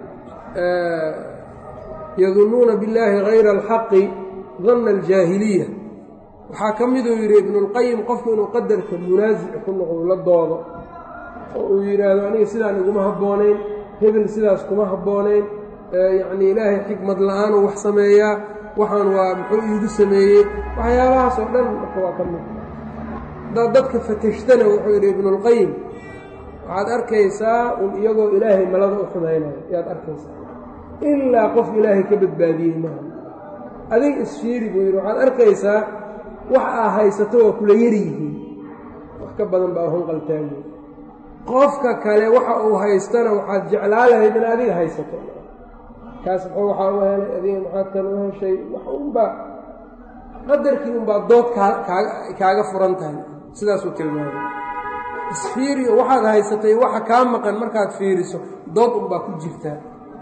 yadunnuuna billaahi hayra alxaqi danna aljaahiliya waxaa ka miduu yidhi ibnuulqayim qofku inuu qadarka munaasic ku noqdo la doodo oo uu yidhaahdo aniga sidaan iguma habboonayn hebel sidaas kuma habboonayn yacnii ilaahay xikmad la-aanuu wax sameeyaa waxaan waa muxuu iigu sameeyey waxyaabahaas oo dhan marka waa ka mid haddaad dadka fatashtana wuxuu yidhi ibnuulqayim waxaad arkaysaa un iyagoo ilaahay malada u xumaynayo ayaad arkaysaa ilaa qof ilaahay ka badbaadiyey maaha adig isfiiri buu yidhi waxaad arkaysaa wax aa haysato waa kula yari yihiin wax ka badan baa honqaltaagi qofka kale waxa uu haystana waxaad jeclaa lahayd in adiga haysato kaas muxuu waxaa u helay adiga maxaad kan u heshay wax unbaa qadarkii unbaa dood kaa kaaga furan tahay sidaasuu tilmaamay isfiiriyo waxaad haysatay waxa kaa maqan markaad fiiriso dood unbaa ku jirtaa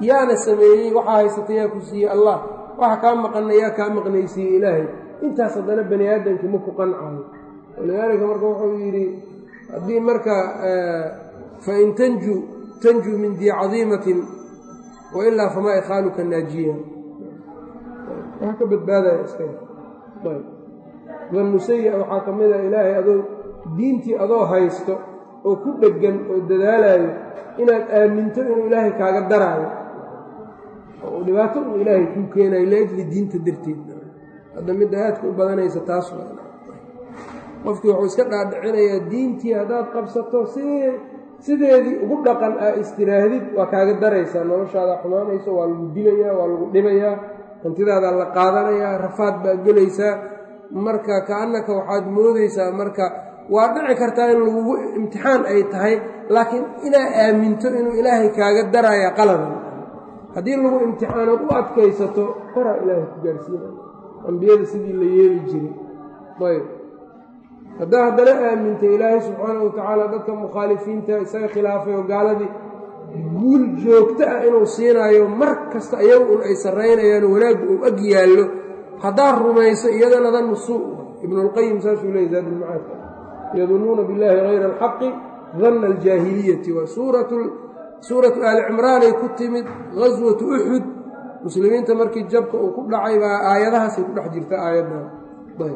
yaana sameeyey waxaa haysata yaa ku siiyey allah, waxa kaa maqanna yaa kaa maqnaysiiyey ilaahay. intaas haddana bani aadamkii ma ku qancayo. walidaalika marka wuxuu yidhi haddii marka fain tanju tanjuu min dii cadiimatin wailaa famaa ikhaaluka naajiya, waxaa ka badbaadaya iska ayb dannu sayi-a waxaa ka mid a ilaahay adoo diintii adoo haysto oo ku dheggan oo dadaalayo inaad aaminto inuu ilaahay kaaga daraayo oo dhibaato uu ilaahay kuu keenayo liajli diinta darteed. hadda midda aadka u badanaysa taas waa qofkii wuxuu iska dhaadhicinayaa diintii haddaad qabsato si sideedii ugu dhaqan aa istiraahdid waa kaaga daraysaa, noloshaada xumaanayso, waa lagu dilayaa, waa lagu dhibayaa, hantidaadaa la qaadanayaa, rafaad baa gelaysaa. marka ka-annaka waxaad moodaysaa marka waa dhici kartaa in lagugu imtixaan ay tahay, laakiin inaad aaminto inuu ilaahay kaaga daraya qaladan. haddii lagu imtixaanood u adkaysato koraa ilaahay ku gaarsiinaya, ambiyada sidii la yeeli jiray. ayb haddaa haddana aamintay ilaahay subxaanahu watacaala dadka mukhaalifiinta isaga khilaafay oo gaaladii guul joogto ah inuu siinaayo mar kasta iyagu un ay sarraynayaan wanaaggu uu ag yaallo, haddaad rumayso iyadana dannu suu. ibnulqayim saasuu leeyay zaadulmacaadka, yadunnuuna billaahi hayra alxaqi danna aljaahiliyati. waa suuratu aali cimraanay ku timid, ghaswatu uxud muslimiinta markii jabka uu ku dhacay baa aayadahaasay ku dhex jirta aayaddan. ayb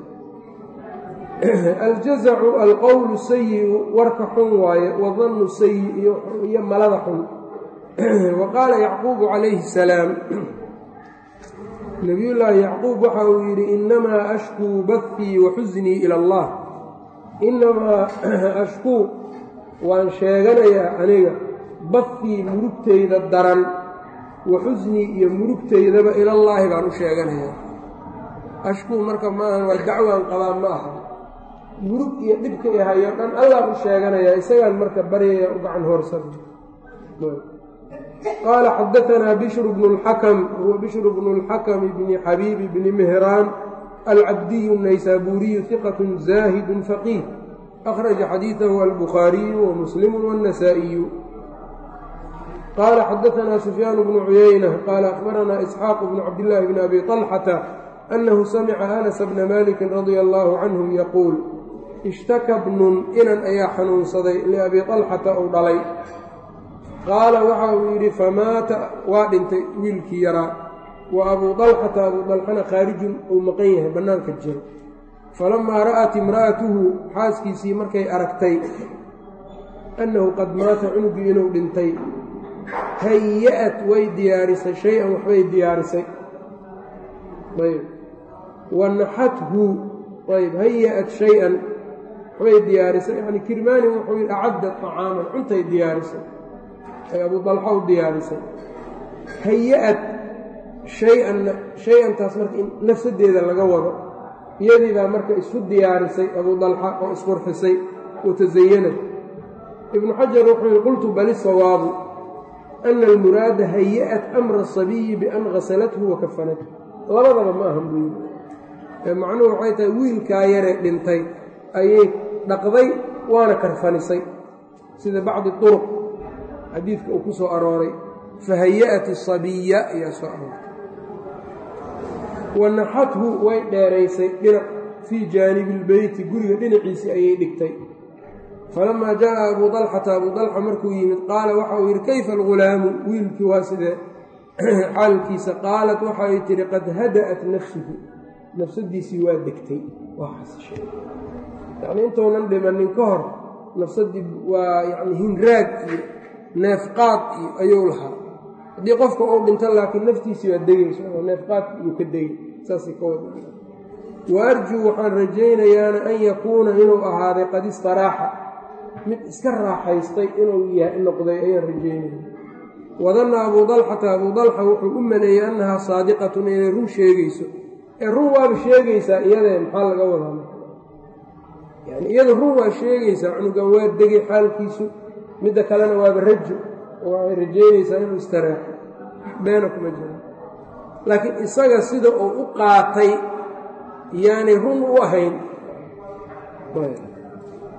aljazacu alqowlu sayi'u warka xun waaye, wadannu sayi iyo malada xun. wa qaala yacquubu calayhi salaam, nabiyullaahi yacquub waxa uu yidhi innamaa ashkuu bathii wa xusnii ila allah, innamaa ashkuu waan sheeganayaa aniga bathii murugtayda daran wa xusnii iyo murugtaydaba ilallaahi baan u sheeganayaa. ashkuu marka maahan waa dacwaan qabaa ma aha, murug iyo dhibka i hayo dhan allaan u sheeganayaa, isagaan marka baryaya u gacan hoorsada. qaala xadaanaa bishru bnu lxakam, huwa bishru bnu lxakam bni xabiib bni mehraan alcabdiyu naysaabuuriyu hiqatun zaahidun faqiih, akhraja xadiidahu albukhaariyu wa muslimu waannasaa'iyu. qaala xadaanaa sufyaan bnu cuyayna qaala akhbaranaa isxaaq bnu cabdillaahi bni abi طalxata annahu samica anas bna malikin radia allaahu canhum yaquul ishtaka bnun inan ayaa xanuunsaday liabi طalxata ou dhalay. qaala waxa uu yidhi famaata waa dhintay wiilkii yaraa, wa abuu طalxata abuu طalxana khaarijun uu maqan yahay bannaanka jiro. falamaa ra'at imra'atuhu xaaskiisii markay aragtay annahu qad maata cunugii inuu dhintay, haya'at way diyaarisay shay-an waxbay diyaarisay. ayb wanaxathu ayb haya'at shay-an waxbay diyaarisay, yani kirmaani wuxuu yidhi acadda طacaaman cuntay diyaarisay, ay abuu طalxa u diyaarisay. haya'at shay-anna shay-antaas marka in nafsadeeda laga wado, iyadiibaa marka isku diyaarisay abuu طalxa oo isqurxisay watasayanad. ibnu xajar wuxuu yihi qultu bal isawaabu ana almuraada haya'at amra asabiyi bian ghasalathu wa kafanathu. labadaba ma ahan buu yidhi, ee macnuhu waxay tahay wiilkaa yaree dhintay ayay dhaqday waana karfanisay, sida bacdi turuq xadiidka uu ku soo arooray fahaya'at asabiya ayaa soo aroortay. wanaxathu way dheeraysay dhinac fii jaanibi ilbeyti, guriga dhinaciisii ayay dhigtay. falamaa jaa'a abuu طalxata abuu طalxa markuu yimid qaala waxa uu yidhi kayfa algulaamu, wiilkii waa sidee xaalkiisa? qaalat waxay tidhi qad hada'at nafsuhu, nafsadiisii waa degtay, waa xasishay. yacnii intuunan dhimanin ka hor nafsadii waa yani hinraag iyo neefqaad iyo ayuu lahaa. haddii qofka uu dhinto laakiin naftiisii waa degayso oo neefqaadki iyuu ka degay, saasay ka wada. wa arjuu waxaan rajaynayaana an yakuuna inuu ahaaday qad istaraaxa, mid iska raaxaystay inuu noqday ayaan rajaynaya. wadanna abuu طalxata abuu طalxa wuxuu u maleeyey annahaa saadiqatun inay run sheegayso, ee run waaba sheegaysaa iyadee maxaa laga wadaa? yani iyada run waa sheegaysaa, cunugan waa degay xaalkiisu, midda kalena waaba rajo oo waxay rajaynaysaa inuu istaraaxo, beena kuma jiro. laakiin isaga sida uu u qaatay yaanay run u ahayn.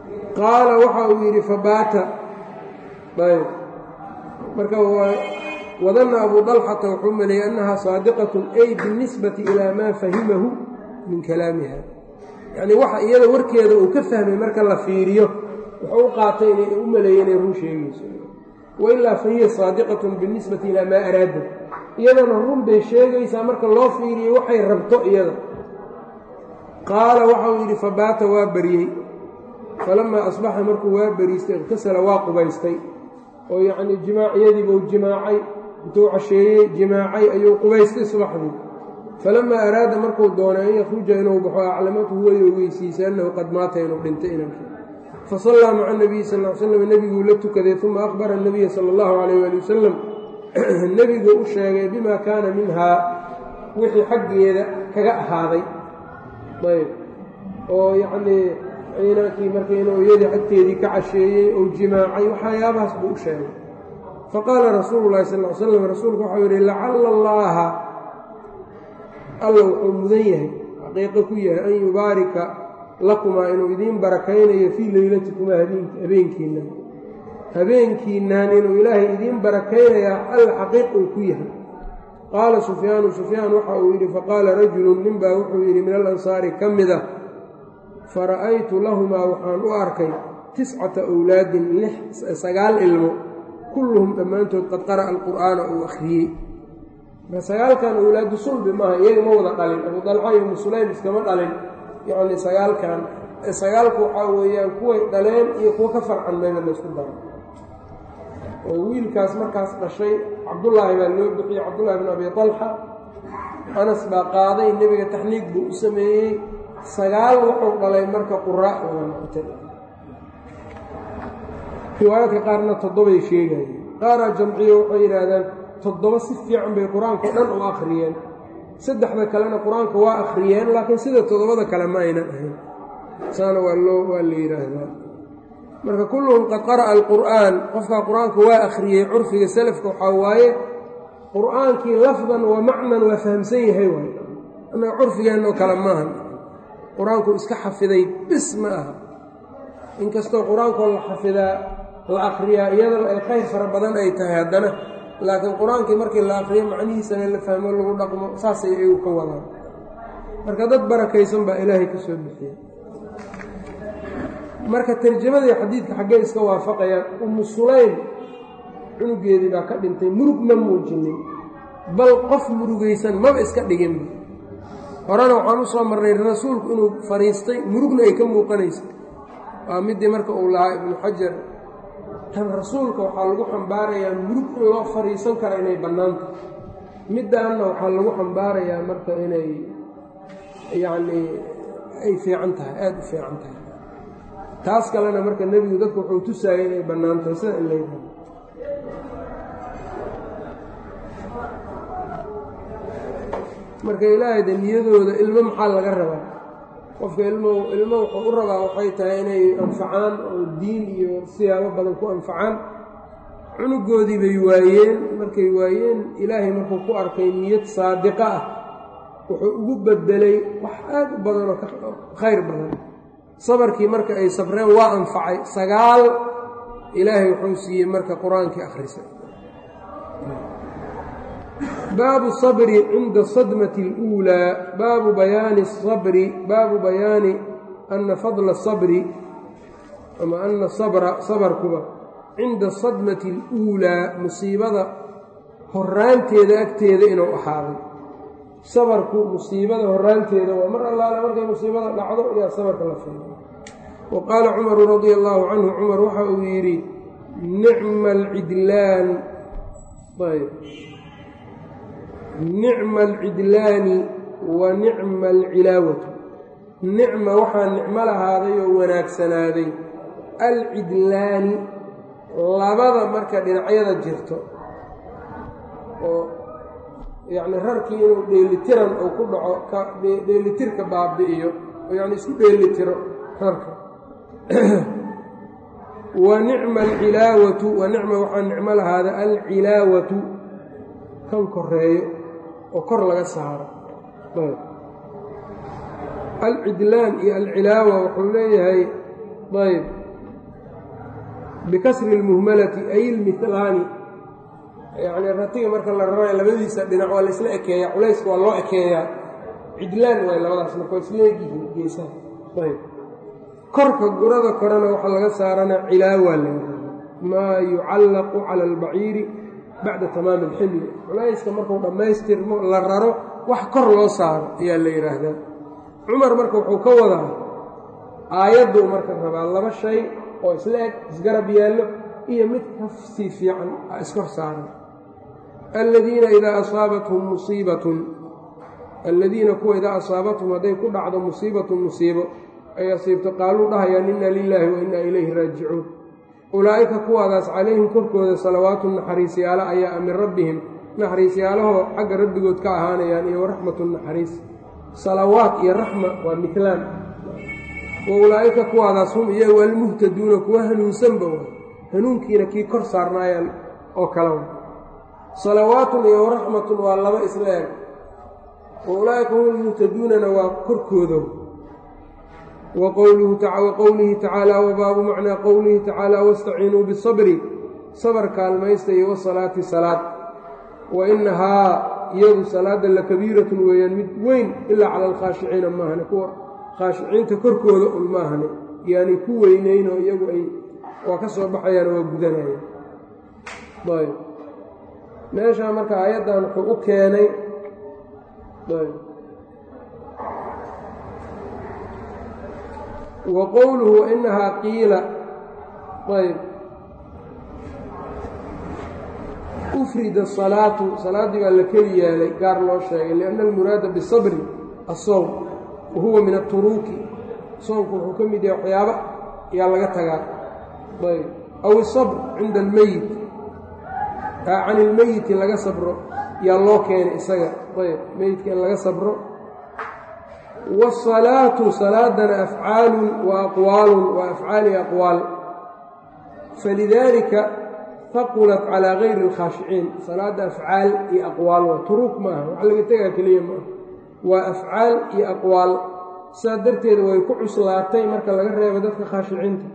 qaala waxa uu yidhi fabaata, ayb marka waa wadanna abuu dalxata wuxuu maleeyey annahaa saadiqatun ay binisbati ilaa maa fahimahu min kalaamiha yacnii waxa iyada warkeeda uu ka fahmay marka la fiiriyo wuxuu u qaatay inay u maleeyey inay run sheegayso wailaa fa hiya saadiqatun binisbati ilaa maa araada iyadana run bay sheegaysaa marka loo fiiriyo waxay rabto iyada qaala waxau yidhi fabaata waa baryey falamaa asbaxa markuu waa beriistay iqtasala waa qubaystay oo yacnii jimaacyadiibuu jimaacay intuu casheeyey jimaacay ayuu qubaystay subaxdii falamaa araada markuu doonay an yakhruja inuu baxo aclamatu way ogeysiisay annahu qad maata inuu dhintay inanka fasallaa maca nabiyi sal l slam nebiguu la tukaday uma akhbara anabiya sala allahu calayh waali wasalam nebigu u sheegay bimaa kaana minhaa wixii xaggeeda kaga ahaaday ayb oo yacnii ciinaankii marka inuu iyadii xagteedii ka casheeyey ou jimaacay waxyaabahaas buu u sheegay faqaala rasuulu llahi sal l slam rasuulku waxau yidhi lacalla allaaha alla wuxuu mudan yahay xaqiiqo ku yahay an yubaarika lakumaa inuu idiin barakaynayo fii leylatikumaa habeenkiinna habeenkiinnan inuu ilaahay idiin barakaynayaa alla xaqiiq uu ku yahay qaala sufyaanu sufyaan waxa uu yidhi faqaala rajulun ninbaa wuxuu yidhi min alansaari ka mid a fara'aytu lahumaa waxaan u arkay tiscata awlaadin lix sagaal ilmo kulluhum dhammaantood qad qara'a alqur'aana uu akhriyey marka sagaalkan awlaadu sulbi maaha iyaga ma wada dhalin abuu dalxa iyo umu sulaym iskama dhalin yacnii sagaalkan sagaalku waxaa weeyaan kuway dhaleen iyo kuwo ka farcan mayba laysku daro oo wiilkaas markaas dhashay cabdullaahi baa loo bixiyey cabdullaahi bn abi talxa anas baa qaaday nebiga taxniig buu u sameeyey sagaal wuxuu dhalay marka quraa wada noqotay riwaayaadka qaarna toddobay sheegayeen qaaraa jamciyo waxay yidhaahdaan toddoba si fiican bay qur-aanka o dhan u akhriyeen saddexda kalena qur-aanka waa akhriyeen laakiin sida toddobada kale ma aynan ahayn saana waa loo waa la yidhaahdaa marka kulluhum qad qara'a alqur'aan qofkaa qur-aanka waa akhriyey curfiga salafka waxaa waaye qur-aankii lafdan wa macnan waa fahamsan yahay waay annaga curfigeenna oo kale maaha qur-aanku iska xafiday bis ma aha inkastoo qur-aankoo la xafidaa la akhriyaa iyadana ay khayr fara badan ay tahay haddana laakiin qur-aankii markii la akhriyo macnihiisana la fahmo lagu dhaqmo saasay iyagu ka wadaan marka dad barakaysan baa ilaahay ka soo bixiyey marka tarjamadii xadiidka xaggee iska waafaqayaan umu sulaym cunugeedii baa ka dhintay murug ma muujinin bal qof murugaysan maba iska dhiginba horena waxaan u soo marnay rasuulku inuu fadhiistay murugna ay ka muuqanaysay waa midii marka uu lahaa ibnu xajar tan rasuulka waxaa lagu xambaarayaa murug in loo fadhiisan kara inay bannaanta middaanna waxaa lagu xambaarayaa marka inay yacnii ay fiican tahay aada u fiican tahay taas kalena marka nebigu dadku wuxuu tusaayay inay bannaan tahay sida in layidhaha marka ilaahayda niyadooda ilmo maxaa laga rabaa qofka ilmo ilmo wuxuu u rabaa waxay tahay inay anfacaan oo diin iyo siyaabo badan ku anfacaan cunugoodii bay waayeen markay waayeen ilaahay markuu ku arkay niyad saadiqa ah wuxuu ugu bedelay wax aad u badan oo khayr badan sabarkii marka ay sabreen waa anfacay sagaal ilaahay wuxuu siiyey marka qur-aankii akhrisay baabu sabri cinda sadmati اluulaa baabu bayaani sabri baabu bayaani ana fadla sabri ama ana sabra sabarkuba cinda sadmati اluulaa musiibada horaanteeda agteeda inuu ahaaday sabarku musiibada horaanteeda waa mar allaale markay musiibada dhacdo ayaa sabarka la fiiray wa qaala cumaru radia allaahu canhu cumar waxa uu yidhi nicma alcidlaan ayb nicma alcidlaani wa nicma alcilaawatu nicma waxaa nicmo lahaaday oo wanaagsanaaday alcidlaani labada marka dhinacyada jirto oo yacni rarkii inuu dheelitiran uu ku dhaco ka dheelitirka baabi'iyo oo yacni isku dheelitiro rarka wa nicma alcilaawatu wa nicma waxaa nicmo lahaada alcilaawatu kan koreeyo oo kor laga saaro alcidlaan iyo alcilaawa wuxuu leeyahay ayb bikasri اlmuhmalati ay ilmihlaani yacni ratiga marka la raraya labadiisa dhinac waa laisla ekeeyaa culayska waa loo ekeeyaa cidlaan waay labadaas marka waa isla egyihiin geesaha ayb korka gurada korena waxaa laga saarana cilaawaa la yidhahda maa yucallaqu cala albaciiri bacda tamaami alximli culayska markuu dhammaystirmo la raro wax kor loo saaro ayaa la yidhaahdaa cumar marka wuxuu ka wadaa aayadduu marka rabaa laba shay oo isla eg isgarab yaallo iyo mid kafsii fiican iskor saaran aladiina idaa asaabathum musiibatun aladiina kuwa idaa asaabathum hadday ku dhacdo musiibatun musiibo ay asiibto qaaluu dhahayaan inna lilaahi wa innaa ilayhi raajicuun ulaa'ika kuwaadaas calayhim korkooda salawaatu naxariisyaalo ayaa min rabbihim naxariisyaalahoo xagga rabbigood ka ahaanayaan iyo waraxmatu naxariis salawaat iyo raxma waa midlaan wa ulaa'ika kuwaadaas hum iyagu almuhtaduuna kuwa hanuunsanba wa hanuunkiina kii kor saarnaayaan oo kala salawaatun iyo waraxmatun waa laba isla eg wa ulaa'ika hum almuhtaduunana waa korkooda waqowlihi tacaala wabaabu macnaa qowlihi tacaala wastaciinuu bisabri sabar kaalmaysta iyo wasalaati salaad wa inahaa iyadu salaada lakabiiratun weeyaan mid weyn ilaa cala alkhaashiciina maahane kuwa khaashiciinta korkooda un maahane yaani ku weynayn oo iyagu ay waa ka soo baxayaan waa gudanayaan ayb meeshaa marka aayaddan wuxuu u keenay ayb wa qowluhu wainahaa qiila ayb ufrida asalaatu salaaddii baa la keli yeelay gaar loo sheegay lianna almuraada bisabri asowm wa huwa min aturuuki soomku wuxuu ka mid yahay waxyaaba ayaa laga tagaa ayb aw isabr cinda almeyit can ilmeyiti laga sabro yaa loo keenay isaga ayb meyidka in laga sabro waasalaatu salaadana afcaalun wa aqwaalun waa afcaali aqwaal falidaalika faqulat calaa gayri alkhaashiciin salaadda afcaal iyo aqwaal waa turuug maaha wax laga tegaa keliya maaha waa afcaal iyo aqwaal sidaa darteeda way ku cuslaatay marka laga reebo dadka khaashiciinta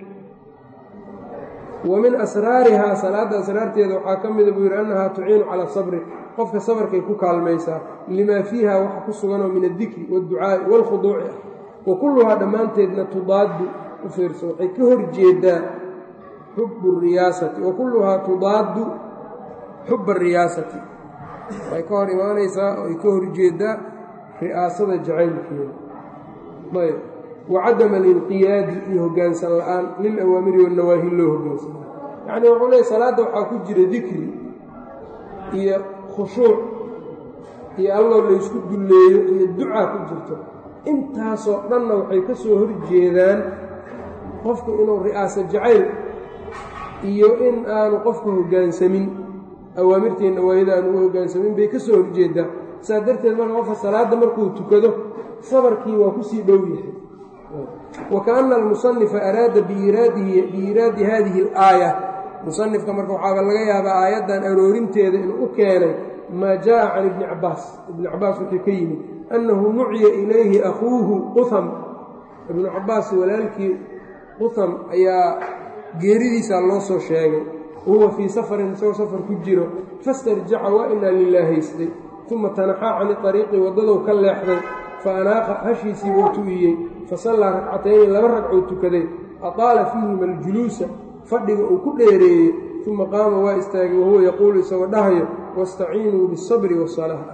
wa min asraarihaa salaadda asraarteeda waxaa ka mida buu yidhi annahaa tuciinu calaa sabri qofka sabarkay ku kaalmaysaa limaa fiiha waxa ku suganoo min addikri waadducaa'i waalkhuduuci ah wa kulluhaa dhammaanteedna tudaaddu u fiirso waxay ka hor jeedaa xubbu riyaasati wa kulluhaa tudaaddu xubba riyaasati waxay ka hor imaanaysaa oo ay ka hor jeedaa ri'aasada jacaylkeeda ayb wa cadama alinqiyaadi iyo hoggaansan la-aan lil awaamiri wannawaahi loo hoggaansana yacnii wuxuu leeyay salaadda waxaa ku jira dikri iyo khushuuc iyo alloo laysku dulleeyo iyo ducaa ku jirto intaasoo dhanna waxay ka soo hor jeedaan qofku inuu ri'aasa jacayl iyo in aanu qofku hoggaansamin awaamirtii nawaahida aanu u hoggaansamin bay ka soo horjeedaa saa darteed marka qofka salaadda markuu tukado sabarkii waa ku sii dhow yahay wa kaana almusanifa araada biiraadihi biiraadi haadihi alaaya musanifka marka waxaaba laga yaabaa aayaddan aroorinteeda inuu u keenay maa jaa can ibni cabbaas ibni cabbaas wuxuu ka yimid annahu nuciya ilayhi akhuuhu quham ibnu cabbaas walaalkii quham ayaa geeridiisaa loo soo sheegay wahuwa fii safarin isagoo safar ku jiro fastarjaca waa inaa lilaahaystay uma tanaxaa cani ariiqi waddadow ka leexday fa anaaqa hashiisii wuu tu'iyey fasallaa ragcatayni laba ragcoo tukaday ataala fiihima aljuluusa fadhiga uu ku dheereeyey uma qaama waa istaagay wahuwa yaquulu isagoo dhahayo wastaciinuu biasabri wasalaa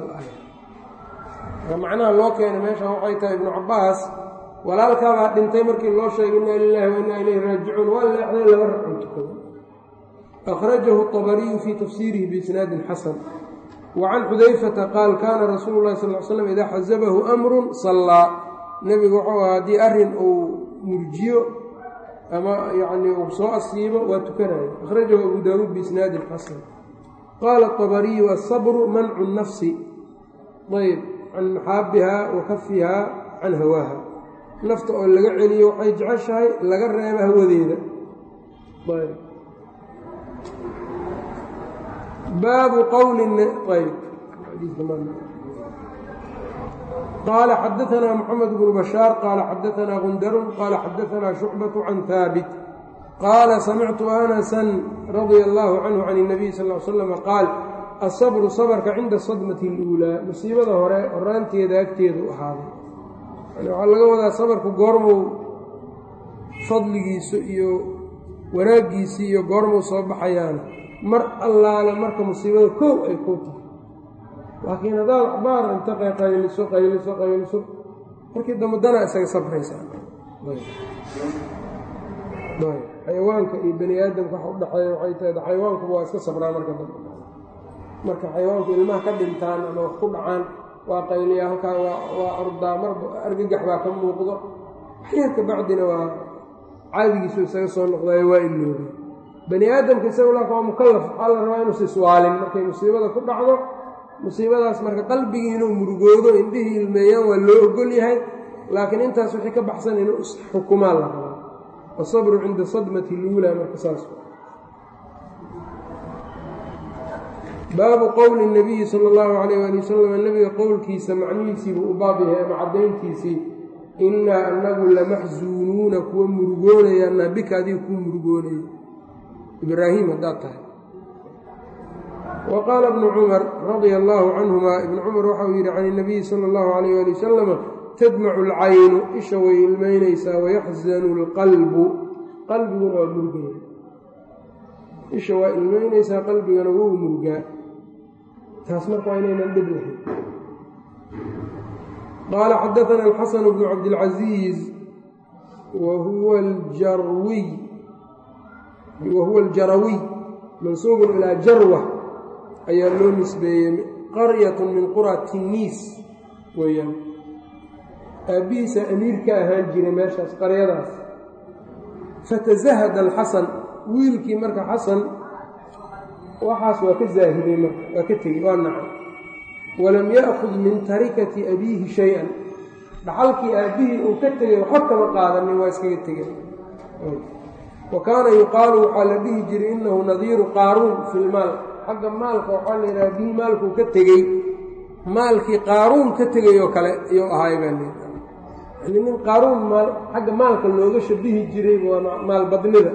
alaaya macnaha loo keenay meeshan waxay tahay ibnu cabbaas walaalkaabaa dhintay markii loo sheegay inna lilaahi wa innaa ilayhi raajicuun waa leexday laba ragcoo tukaday akhrajahu atabariyu fii tafsiirihi biisnaadin xasan wa can xudayfata qaal kaana rasuulu llahi sal l slam idaa xasabahu amrun sallaa nebigu wuxuu ahaa haddii arrin uu murjiyo ama yacnii uu soo asiibo waa tukanaya akhrajahu abu daawuud biisnaadin xasan qaala atabariyu asabru mancu nafsi ayb can maxaabihaa wa kafihaa can hawaaha nafta oo laga celiyo waxay jeceshahay laga reebo hawadeeda ayb baabu qowli ayb qaala xadaanaa moxamed bnu bashaar qaala xadaanaa gundarun qaala xadaanaa shucbatu can haabit qaala samictu anasan radia allaahu canhu can اnabiy sal l slama qaal asabru sabarka cinda sadmati اluulaa musiibada hore horaanteeda agteedu ahaaday yani waxaa laga wadaa sabarku goormuu fadligiisu iyo wanaaggiisii iyo goormuu soo baxayaan mar allaale marka musiibada koow ay ku tahay laakiin haddaad axbaar inta qayliso qayliso qayliso markii dambe danaa isaga sabraysaa xayawaanka iyo bani aadamka waxa u dhexeeya waxay tahay xayawaankuba waa iska sabraa marka dambe marka xayawaanku ilmaha ka dhintaan ama wax ku dhacaan waa qayliyaa halkaa waa ordaa marba argagax baa ka muuqdo waxyar ka bacdina waa caadigiisu isaga soo noqdayo waa ilooba bani aadamka isaga laakin waa mukallaf waxaa la rabaa inuusa iswaalin markay musiibada ku dhacdo musiibadaas marka qalbigii inuu murugoodo indhihii ilmeeyaan waa loo ogol yahay laakiin intaas wixii ka baxsan inuu isxukumaa la rabaa asabru cinda sadmati luulaa marka saas baabu qowli nabiyi sala allahu calayh waali wasalam nebiga qowlkiisa macnihiisiibuu u baab yahay ama caddayntiisii innaa annagu lamaxsuunuuna kuwa murugoonayaanaa bika adiga kuu murugoonaya ibraahiim haddaad tahay wa qaala ibnu cumar radia allaahu canhumaa ibnu cumar waxauu yidhi can inabiyi sala allahu calayh waali wasalama tadmacu alcaynu isha way ilmaynaysaa wayaxsanu alqalbu qalbiguna waa murugaya isha waa ilmaynaysaa qalbigana wou murugaa taas marka waa inaynan dhib lahayn qaala xadaana alxasan bnu cabdilcaziiz wahuwa aljarwiy wahuwa aljarawiy mansuubun ilaa jarwa ayaa loo nisbeeyey qaryatun min qura tiniis weeyaan aabbihiisa amiir ka ahaan jiray meeshaas qaryadaas fatasahada alxasan wiilkii marka xasan waxaas waa ka zaahiday marka waa ka tegey waa nacay walam ya'kud min tarikati abiihi shay-an dhaxalkii aabbihii uu ka tegay waxba kama qaadanin waa iskaga tegay wa kaana yuqaalu waxaa la dhihi jiray innahu nadiiru qaaruun fi lmaal xagga maalka waxaa la yidhaha aabihii maalkuu ka tegey maalkii qaaruun ka tegay oo kale iyou ahaay baa le yani nin qaaruun maal xagga maalka looga shabihi jiray waa maalbadnida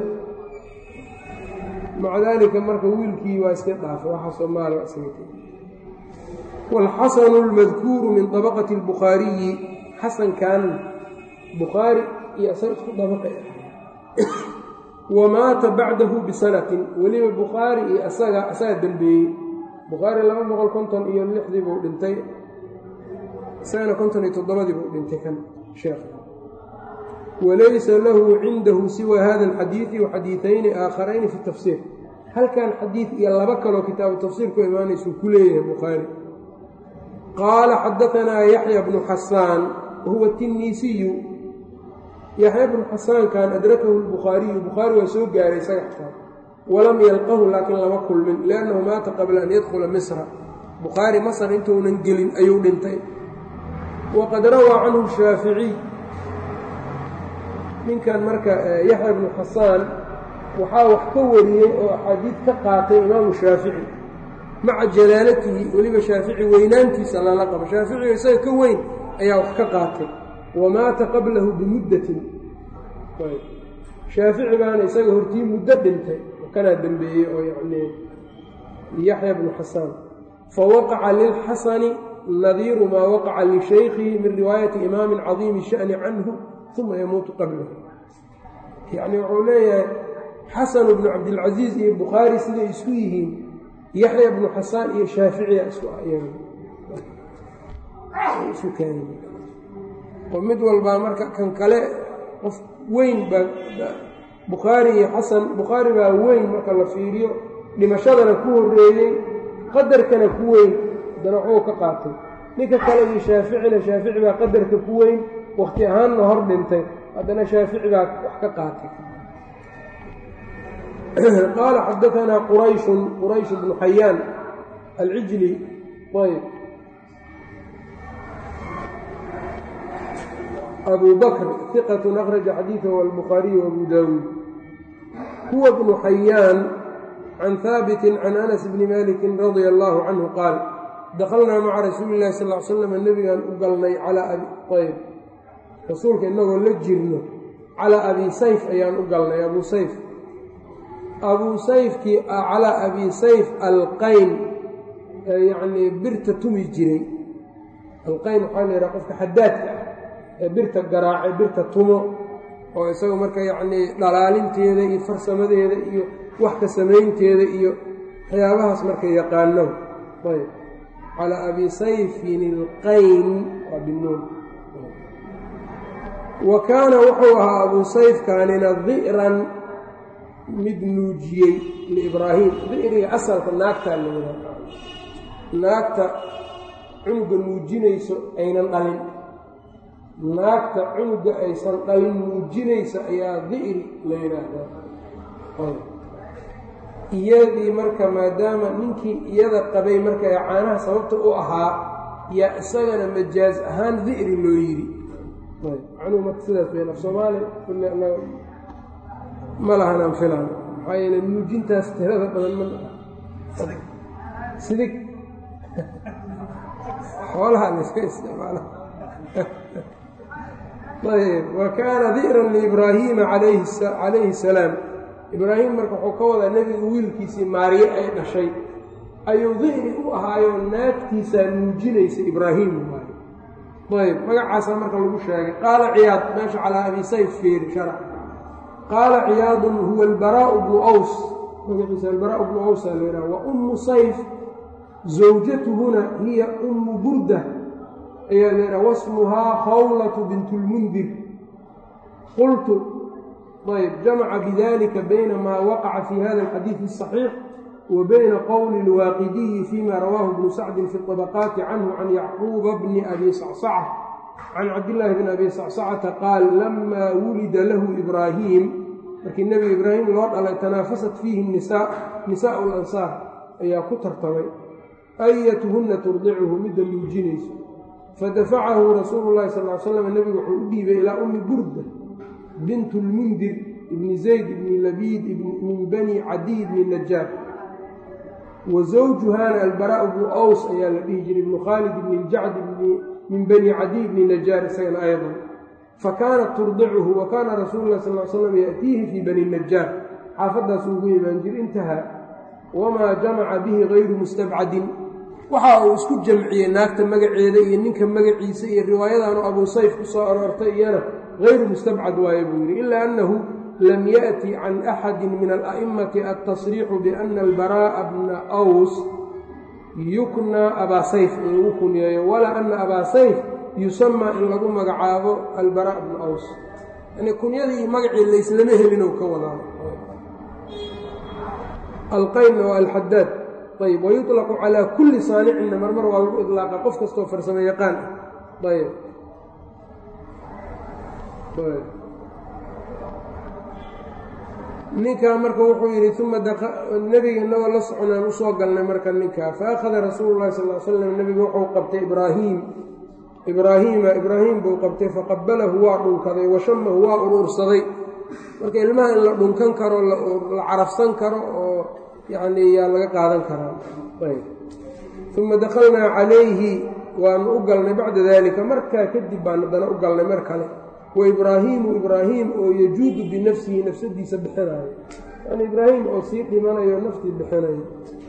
maca daalika marka wiilkii waa iska dhaafay waxaasoo maal waa isaga tegay waalxasanu almadkuuru min dabaqati albukhaariyi xasankan bukhaari iyo asaga isku dabaqay ah wamaata bacdahu bisanatin weliba bukhaari iyo asaga asaga dembeeyey bukhaari laba boqol konton iyo lixdii buu dhintay isagana konton iyo toddobadii buu dhintay kan sheekh walaysa lahu cindahu siwa hada alxadiidi wa xadiidayni aaakharayni fi tafsiir halkan xadiid iyo laba kaloo kitaabu tafsiir ku imaanaysuu ku leeyahay bukhaari qaala xadaanaa yaxya bnu xasaan wahuwa tinniisiyu yaxya bnu xasaankan adrakahu lbukhaariyu bukhaari waa soo gaaray sagaxkaa walam yalqahu laakiin lama kulmin liannahu maata qabla an yadkhula misra bukhaari masr intuunan gelin ayuu dhintay waqad rawaa canhu shaaficiy ninkan marka yaxya bnu xasaan waxaa wax ka wariyey oo axaadiid ka qaatay imaamu shaafici maca jalaalatihi weliba shaafici weynaantiisa lala qabo shaaficiga isaga ka weyn ayaa wax ka qaatay wamaata qablahu bimuddatin shaafici baana isaga hortii muddo dhintay kanaa dembeeyey oo yacni yaxya bnu xasaan fawaqaca lilxasani nadiiru maa waqaca lishaykhihi min riwaayati imaamin cadiimi sha'ni canhu uma yamuutu qablahu yacni wuxuu leeyahay xasanu bnu cabdilcasiis iyo bukhaari siday isku yihiin yaxya bnu xasaan iyo shaaficiya isku isu keenay oo mid walbaa marka kan kale qof weyn baa bukhaari iyo xasan bukhaari baa weyn marka la fiiriyo dhimashadana ku horreeyey qadarkana ku weyn haddana waxuu ka qaatay ninka kale iyo shaaficina shaafici baa qadarka ku weyn wakhti ahaanna hor dhintay haddana shaafici baa wax ka qaatay qaala xadaanaa qurayshun quraysh bnu xayaan alcijli ayb abu bakr iqat akhraja xadiidahu albukhaariyu wabu daawuud huwa bnu xayaan can haabitin can anas bni malikin radia allaahu canhu qaal dakhalnaa maca rasuuli illahi sal l slam nebigaan u galnay calaa ayb rasuulka innagoo la jirno calaa abi sayf ayaan u galnay abuu sayf abuu sayfkii calaa abi sayf alqayn yacnii birta tumi jiray. alqayn waxaa la yidhaha qofka xadaadka ah ee birta garaace birta tumo oo isaga marka yacnii dhalaalinteeda iyo farsamadeeda iyo wax ka samaynteeda iyo waxyaabahaas marka yaqaano. ayb calaa abi sayfin ilqayn waa binuun. wa kaana wuxuu ahaa abuu sayfkaanina di'ran mid nuujiyey liibraahim. di'riga asalka naagtaa la yidhaha, naagta cunuga nuujinayso aynan dhalin, naagta cunuga aysan dhalin nuujinaysa ayaa di'ri la yidhaahdaa. iyadii marka maadaama ninkii iyada qabay marka ee caanaha sababta u ahaa yaa isagana majaaz ahaan di'ri loo yidhi. macnuhu marka sidaas weyn af soomaaliya kulli annaga ma lahanaan filaan, maxaa yeele nuujintaas tirada badan ma sidig xoolaha la iska isticmaala. ayb wa kaana di'ran liibraahiima calayhi salaam. ibraahim marka wuxuu ka wadaa nebigu wiilkiisii maariye ay dhashay ayuu di'ri u ahaayo naagtiisaa nuujinaysa ibraahim waayo. ayb magacaasaa marka lagu sheegay. qaala ciyaad meesha calaa abi sayf fiiri sharax. qaala ciyaadun huwa albaraa'u bnu aws, magaciisa albaraa'u bnu awsaa la yidhaha. wa ummu sayf zawjatuhuna hiya ummu burda ayaa la yidhaha. wasmuhaa khawlatu bintu lmundir. qultu ayb jamaca bidalika bayna maa waqaca fi hada alxadiidi asaxiix wa bayna qowli alwaaqidiyi fima rawaahu ibnu sacdin fi طabaqaati canhu can yacquuba bni abi sacsaca can cabdillaahi bni abi sacsacata qaal lamaa wulida lahu ibraahim, markii nebi ibraahim loo dhalay tanaafasat fiihi nisaa nisaau lansaar ayaa ku tartamay ayatuhunna turdicuhu midda nuujinayso. fadafacahu rasuulu llahi sal l slam nebigu wuxuu u dhiibay ilaa ummi burda bint lmundir ibni zayd ibni labiid min bani cadiy bni najaar. wa zawjuhaana albaraa'u bnu aws ayaa la dhihi jiray ibnu khaalid ibni ljacd min bani cadiy bni najaar isagana aydan. fakaanat turdicuhu wa kaana rasuulu lah sal l slam ya'tiihi fii bani najaar, xaafaddaas ugu imaan jir. intahaa wamaa jamaca bihi gayru mustabcadin. waxa uu isku jamciyey naagta magaceeda iyo ninka magaciisa iyo riwaayadaanu abuu sayf ku soo aroortay iyana غayru mustabcad waaye buu yidhi. ilaa annahu lam yaأti can axadi min alأ'imati altasriixu biأna albaraa'a bna aws yuknaa abaa sayf in lagu kunyeeyo, walaa ana abaa sayf yusamaa in lagu magacaabo albaraaء bna aws. yani kunyadii magacii layslama helinow ka wadaa. alqaynna waa alxadaad. ayb wayuطlaqu calaa kulli saanicinna marmar waa lagu iطlaaqa qof kastoo farsamo yaqaan ah. ayb ninkaa marka wuxuu yidhi uma nebiga inagoo la soconaan usoo galnay marka ninkaa faakhada rasuulu llahi sal l slam nebigu wuxuu qabtay ibraahim ibraahiima ibraahim buu qabtay faqabalahu waa dhunkaday washamahu waa uruursaday. marka ilmaha in la dhunkan karo la carafsan karo oo yacni yaa laga qaadan karaa. ayb uma dakhalnaa calayhi waanu u galnay bacda dalika, markaa kadib baan haddana u galnay mar kale. wa ibraahiimu ibraahim oo yajuudu binafsihi nafsadiisa bixinayo, yani ibraahim oo sii dhimanayo naftii bixinayo.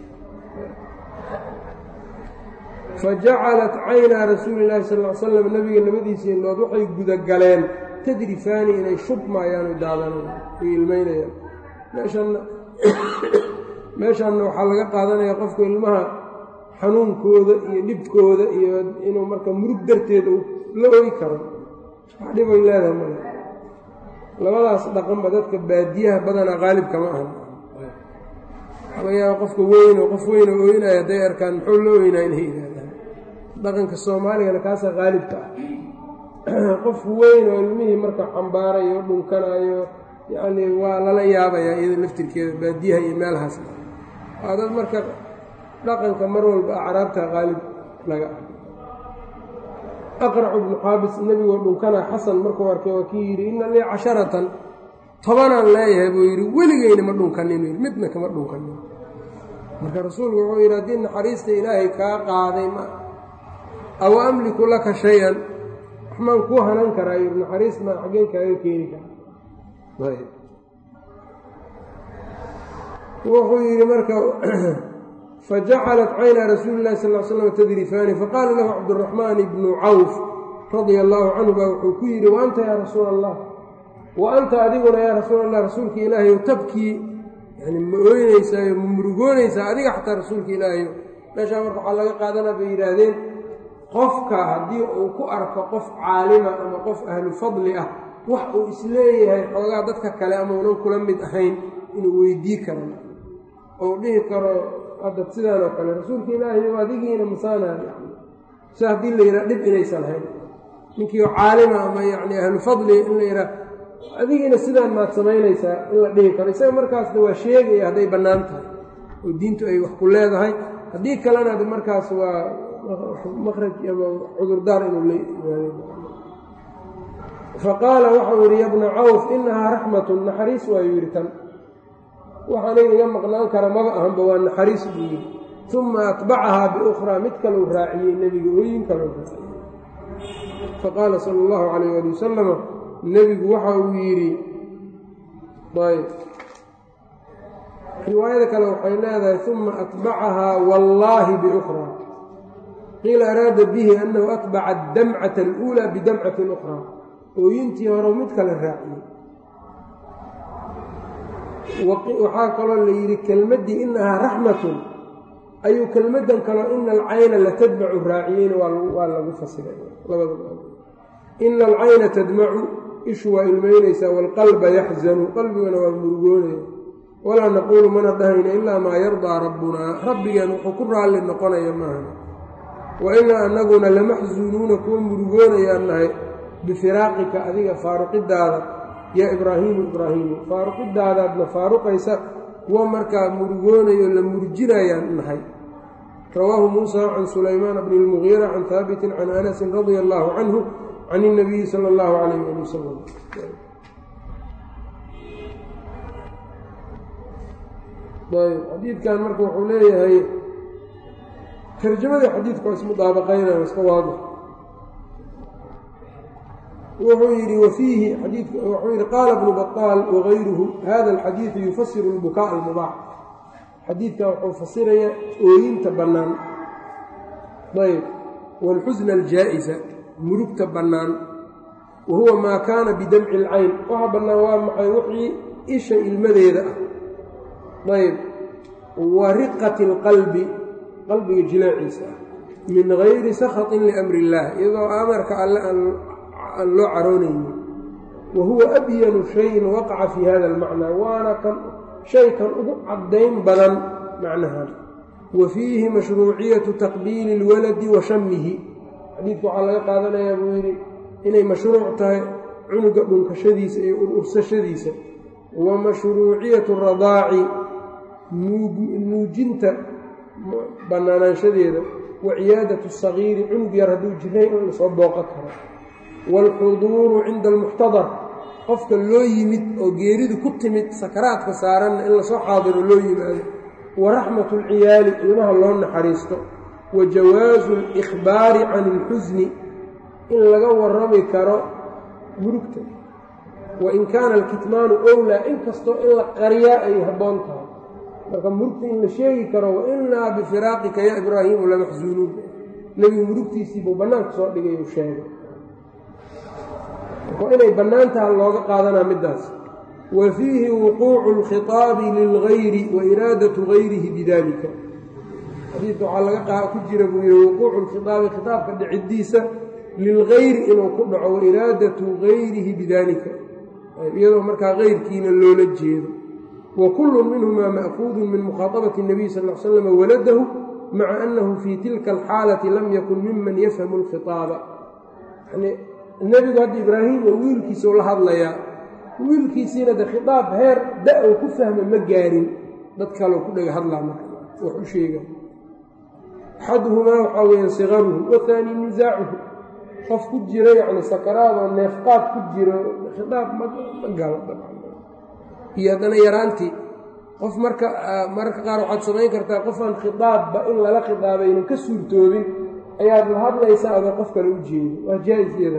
fajacalat caynaa rasuuli llahi sal l slam nabiga labadiisii indhood waxay gudagaleen tadrifaani inay shubmaayaan o daadanayaan ay ilmeynayaan. meeshanna meeshaanna waxaa laga qaadanaya qofka ilmaha xanuunkooda iyo dhibkooda iyo inuu marka murug darteed uu la ogi karo wax dhibay leedahay male. labadaas dhaqanba dadka baadiyaha badanaa qaalibka ma ahan. waxaalayaaba qofka weyn oo qof weyn oo ooynaya hadday arkaan muxuu la oynaa inay yidhahdaan. dhaqanka soomaaligana kaasaa qaalibka ah. qof weyn oo ilmihii marka xambaarayo dhunkanayo yacni waa lala yaabayaa iyada laftirkeeda baadiyaha iyo meelahaas. waa dad marka dhaqanka mar walba acraabta qaalib laga ah. aqracu bnu xaabis nebigoo dhunkanaa xasan markuu arkay waa kii yidhi inna lii casharatan tobanaan leeyahay buu yidhi weligeyna ma dhunkanin midna kama dhunkanin. marka rasuulku wuxuu yidhi haddii naxariista ilaahay kaa qaaday ma aw amliku laka shay-an waxmaan kuu hanan karaa yidhi naxariist maa xaggeen kaaga keeni kara. wuxuu yidhi marka fajacalat cayna rasuuli illahi sal l slam tadrifaani faqaala lahu cabduraxmaan ibnu cawf radia allaahu canhu baa wuxuu ku yidhi wa anta yaa rasuula allah wa anta adiguna yaa rasuul allah rasuulka ilaahayo tabkii yani ma ooynaysaayo ma murugoonaysaa adiga xataa rasuulka ilaahayo meeshaa marka waxaa laga qaadanaa bay yidhaahdeen qofka haddii uu ku arko qof caalima ama qof ahlu fadli ah wax uu isleeyahay xoogaa dadka kale ama unan kula mid ahayn inuu weydii karo ou dhihi karo hadda sidaan oo kale rasuulka ilaahayo adigiina masaanaa si haddii la yidhaha dhib inaysan lahayn ninkii caalima ama yacni ahlu fadli in la yidhaha adigiina sidaan maad samaynaysaa in la dhihi karo isaga markaasna waa sheegaya hadday bannaan tahay oo diintu ay wax ku leedahay haddii kalena ad markaas waa makraj ama cudurdaar inuu la yimaado faqaala waxau yidhi ya bna cawf inahaa raxmatun naxariis waayuu yidhi tan waxaanay iga maqnaan kara maba ahanba waa naxariis buu yidhi uma atbacahaa biukhraa mid kalou raaciyey nebiga ooyin kalou raaciyey faqaala sala allahu calayh ali wasalama nebigu waxa uu yidhi ayb riwaayada kale waxay leedahay uma atbacahaa wallaahi biukhraa qiila araada bihi annahu atbaca adamcata aluulaa bidamcatin ukhraa ooyintii hore mid kale raaciyey waxaa kaloo la yidhi kelmaddii inahaa raxmatun ayuu kelmaddan kaloo ina alcayna latadmacu raaciyeyna waa lagu fasiray labada ina alcayna tadmacu ishu waa ilmaynaysaa waalqalba yaxzanu qalbigana waa murugoonaya walaa naquulu mana dhahayna ilaa maa yardaa rabbunaa rabbigeen wuxuu ku raalli noqonaya maaha wa inaa annaguna lamaxsunuuna kuwa murugoonayaan nahay bifiraaqika adiga faaruqidaada yaa ibraahiimu ibraahiimu faaruqidaadaadna faaruqaysa kuwa markaa murugoonayo la murjinayaan nahay rawaahu muusa can sulaymaan bni lmugiira can haabitin can anasin radia allaahu canhu can اnabiyi sala اllahu calayh ali wasalam ayb xadiidkan marka wuxuu leeyahay tarjamadii xadiidku waa ismudaabaqaynaya iska waadix wuxuu yidhi wafiihi xadiidku wuxuu yidhi qaala ibnu baطaal wagayruhu hada alxadiidu yufasiru lbukaa almubaax xadiidkan wuxuu fasiraya ooyinta bannaan ayb wاlxusna aljaa'isa murugta bannaan wa huwa maa kaana bidamci اlcayn waxa bannaan waa maxay wixii isha ilmadeeda ah ayb wa riqati اlqalbi qalbiga jileeciisa ah min gayri sakhaطin liamri اllah iyadoo amarka alle aan loo caroonaynin wa huwa abyanu shayin waqaca fii hada almacnaa waana kan shay kan ugu caddayn badan macnahan wa fiihi mashruuciyatu taqbiili اlwaladi wa shamihi xadiidku waxaa laga qaadanayaa buu yidhi inay mashruuc tahay cunuga dhunkashadiisa iyo urursashadiisa wa mashruuciyatu radaaci nuujinta bannaanaanshadeeda wa ciyaadatu sagiiri cunug yar hadduu jiray in lasoo booqan karo waalxuduuru cinda almuxtadar qofka loo yimid oo geeridu ku timid sakaraadka saaranna in lasoo xaadiro loo yimaado wa raxmatu alciyaali ilmaha loo naxariisto wa jawaasu alikhbaari can ilxusni in laga warrami karo murugta wa in kaana alkitmaanu owlaa inkastoo in la qariyaa ay habboon tahay marka murugta in la sheegi karo wa innaa bifiraaqika ya ibraahiimu lamaxsuunuun nebigu murugtiisii buu bannaanka soo dhigay uu sheegay marka inay bannaantaha looga qaadanaa middaas wa fiihi wuquucu alkhitaabi lilgayri wa iraadatu gayrihi bidalika xadiidka waxaa laga ku jira buu yihi wuquucu lkhitaabi khitaabka dhiciddiisa lilgayri inuu ku dhaco wa iraadatu gayrihi bidalika iyadoo markaa gayrkiina loola jeedo wa kullun minhumaa ma'kuudun min mukhaaطabati الnabiy sal l slam waladahu maca annahu fii tilka alxaalati lam yakun miman yafhamu alkhitaaba yani nebigu hadda ibraahim oo wiilkiisau la hadlayaa wiilkiisiina de khitaab heer da-ow ku fahma ma gaarin dad kaleo ku dhega hadlaa marka wax u sheega axaduhumaa waxaa weeyaan sigaruhu wahaani nisaacuhu qof ku jiro yacni sakaraadoo neefqaad ku jiro khitaab ma ma galo iyo haddana yaraantii qof marka mararka qaar waxaad samayn kartaa qofaan khitaabba in lala khitaabaynin ka suurtoobin ayaad la hadlaysaa adoo qof kale u jeedo waa jaa-is iyada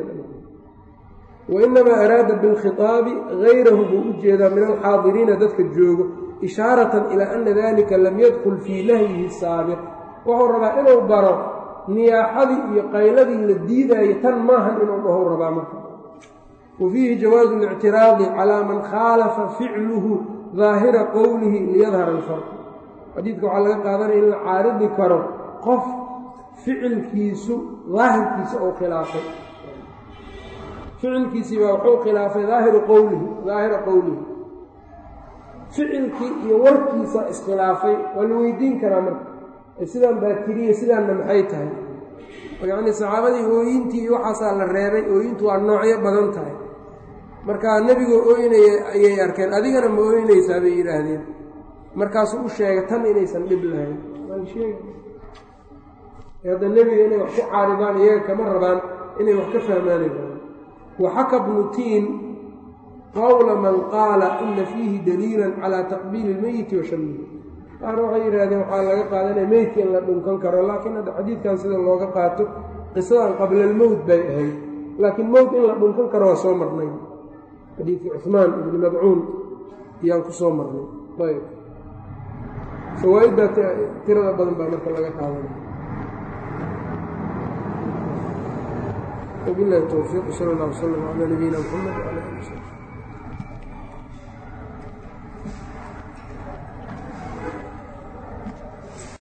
wa inamaa araada bilkhitaabi gayrahu buu u jeedaa min alxaadiriina dadka joogo ishaaratan ilaa ana dalika lam yadkul fii nahyihi saabiq wuxuu rabaa inuu baro niyaaxadii iyo qayladii la diidaayo tan maahan inuu dhahow rabaa marka wa fiihi jawaazu اlictiraadi calaa man khaalafa ficluhu daahira qowlihi liyadhara alfarq xadiidka waxaa laga qaadanaya in la caaridi karo qof ficilkiisu daahirkiisa oo khilaafay ficilkiisii baa wuxuu khilaafay daahiru qowlihi daahira qowlihi ficilkii iyo warkiisa iskhilaafay waa la weydiin karaa marka sidaan baa tiriye sidaanna maxay tahay yacni saxaabadii ooyintii iyo waxaasaa la reebay ooyintu waa noocyo badan tahay markaa nebigoo ooynaya ayay arkeen adigana ma ooynaysaa bay yidhaahdeen markaasuu u sheegay tan inaysan dhib lahayn hadda nebiga inay wax ku caaridaan iyaga kama rabaan inay wax ka fahmaani rabaan waxaka bnu tiin qowla man qaala ina fiihi daliilan calaa taqbiili ilmeyiti wa shammihi qaar waxay yidhaahdeen waxaa laga qaadanaya meydka in la dhunkan karo laakiin hadda xadiidkan sida looga qaato qisadan qablalmowt bay ahayd laakiin mowt in la dhunkan karo waa soo marnay xadiidkii cuhmaan ibni madcuun ayaan ku soo marnay ayb fawaa-iddaa tirada badan baa marka laga qaadanaya wabillahi towfiiq sala allah wasalam calaa nabiyina muxamed wala ali w saxbi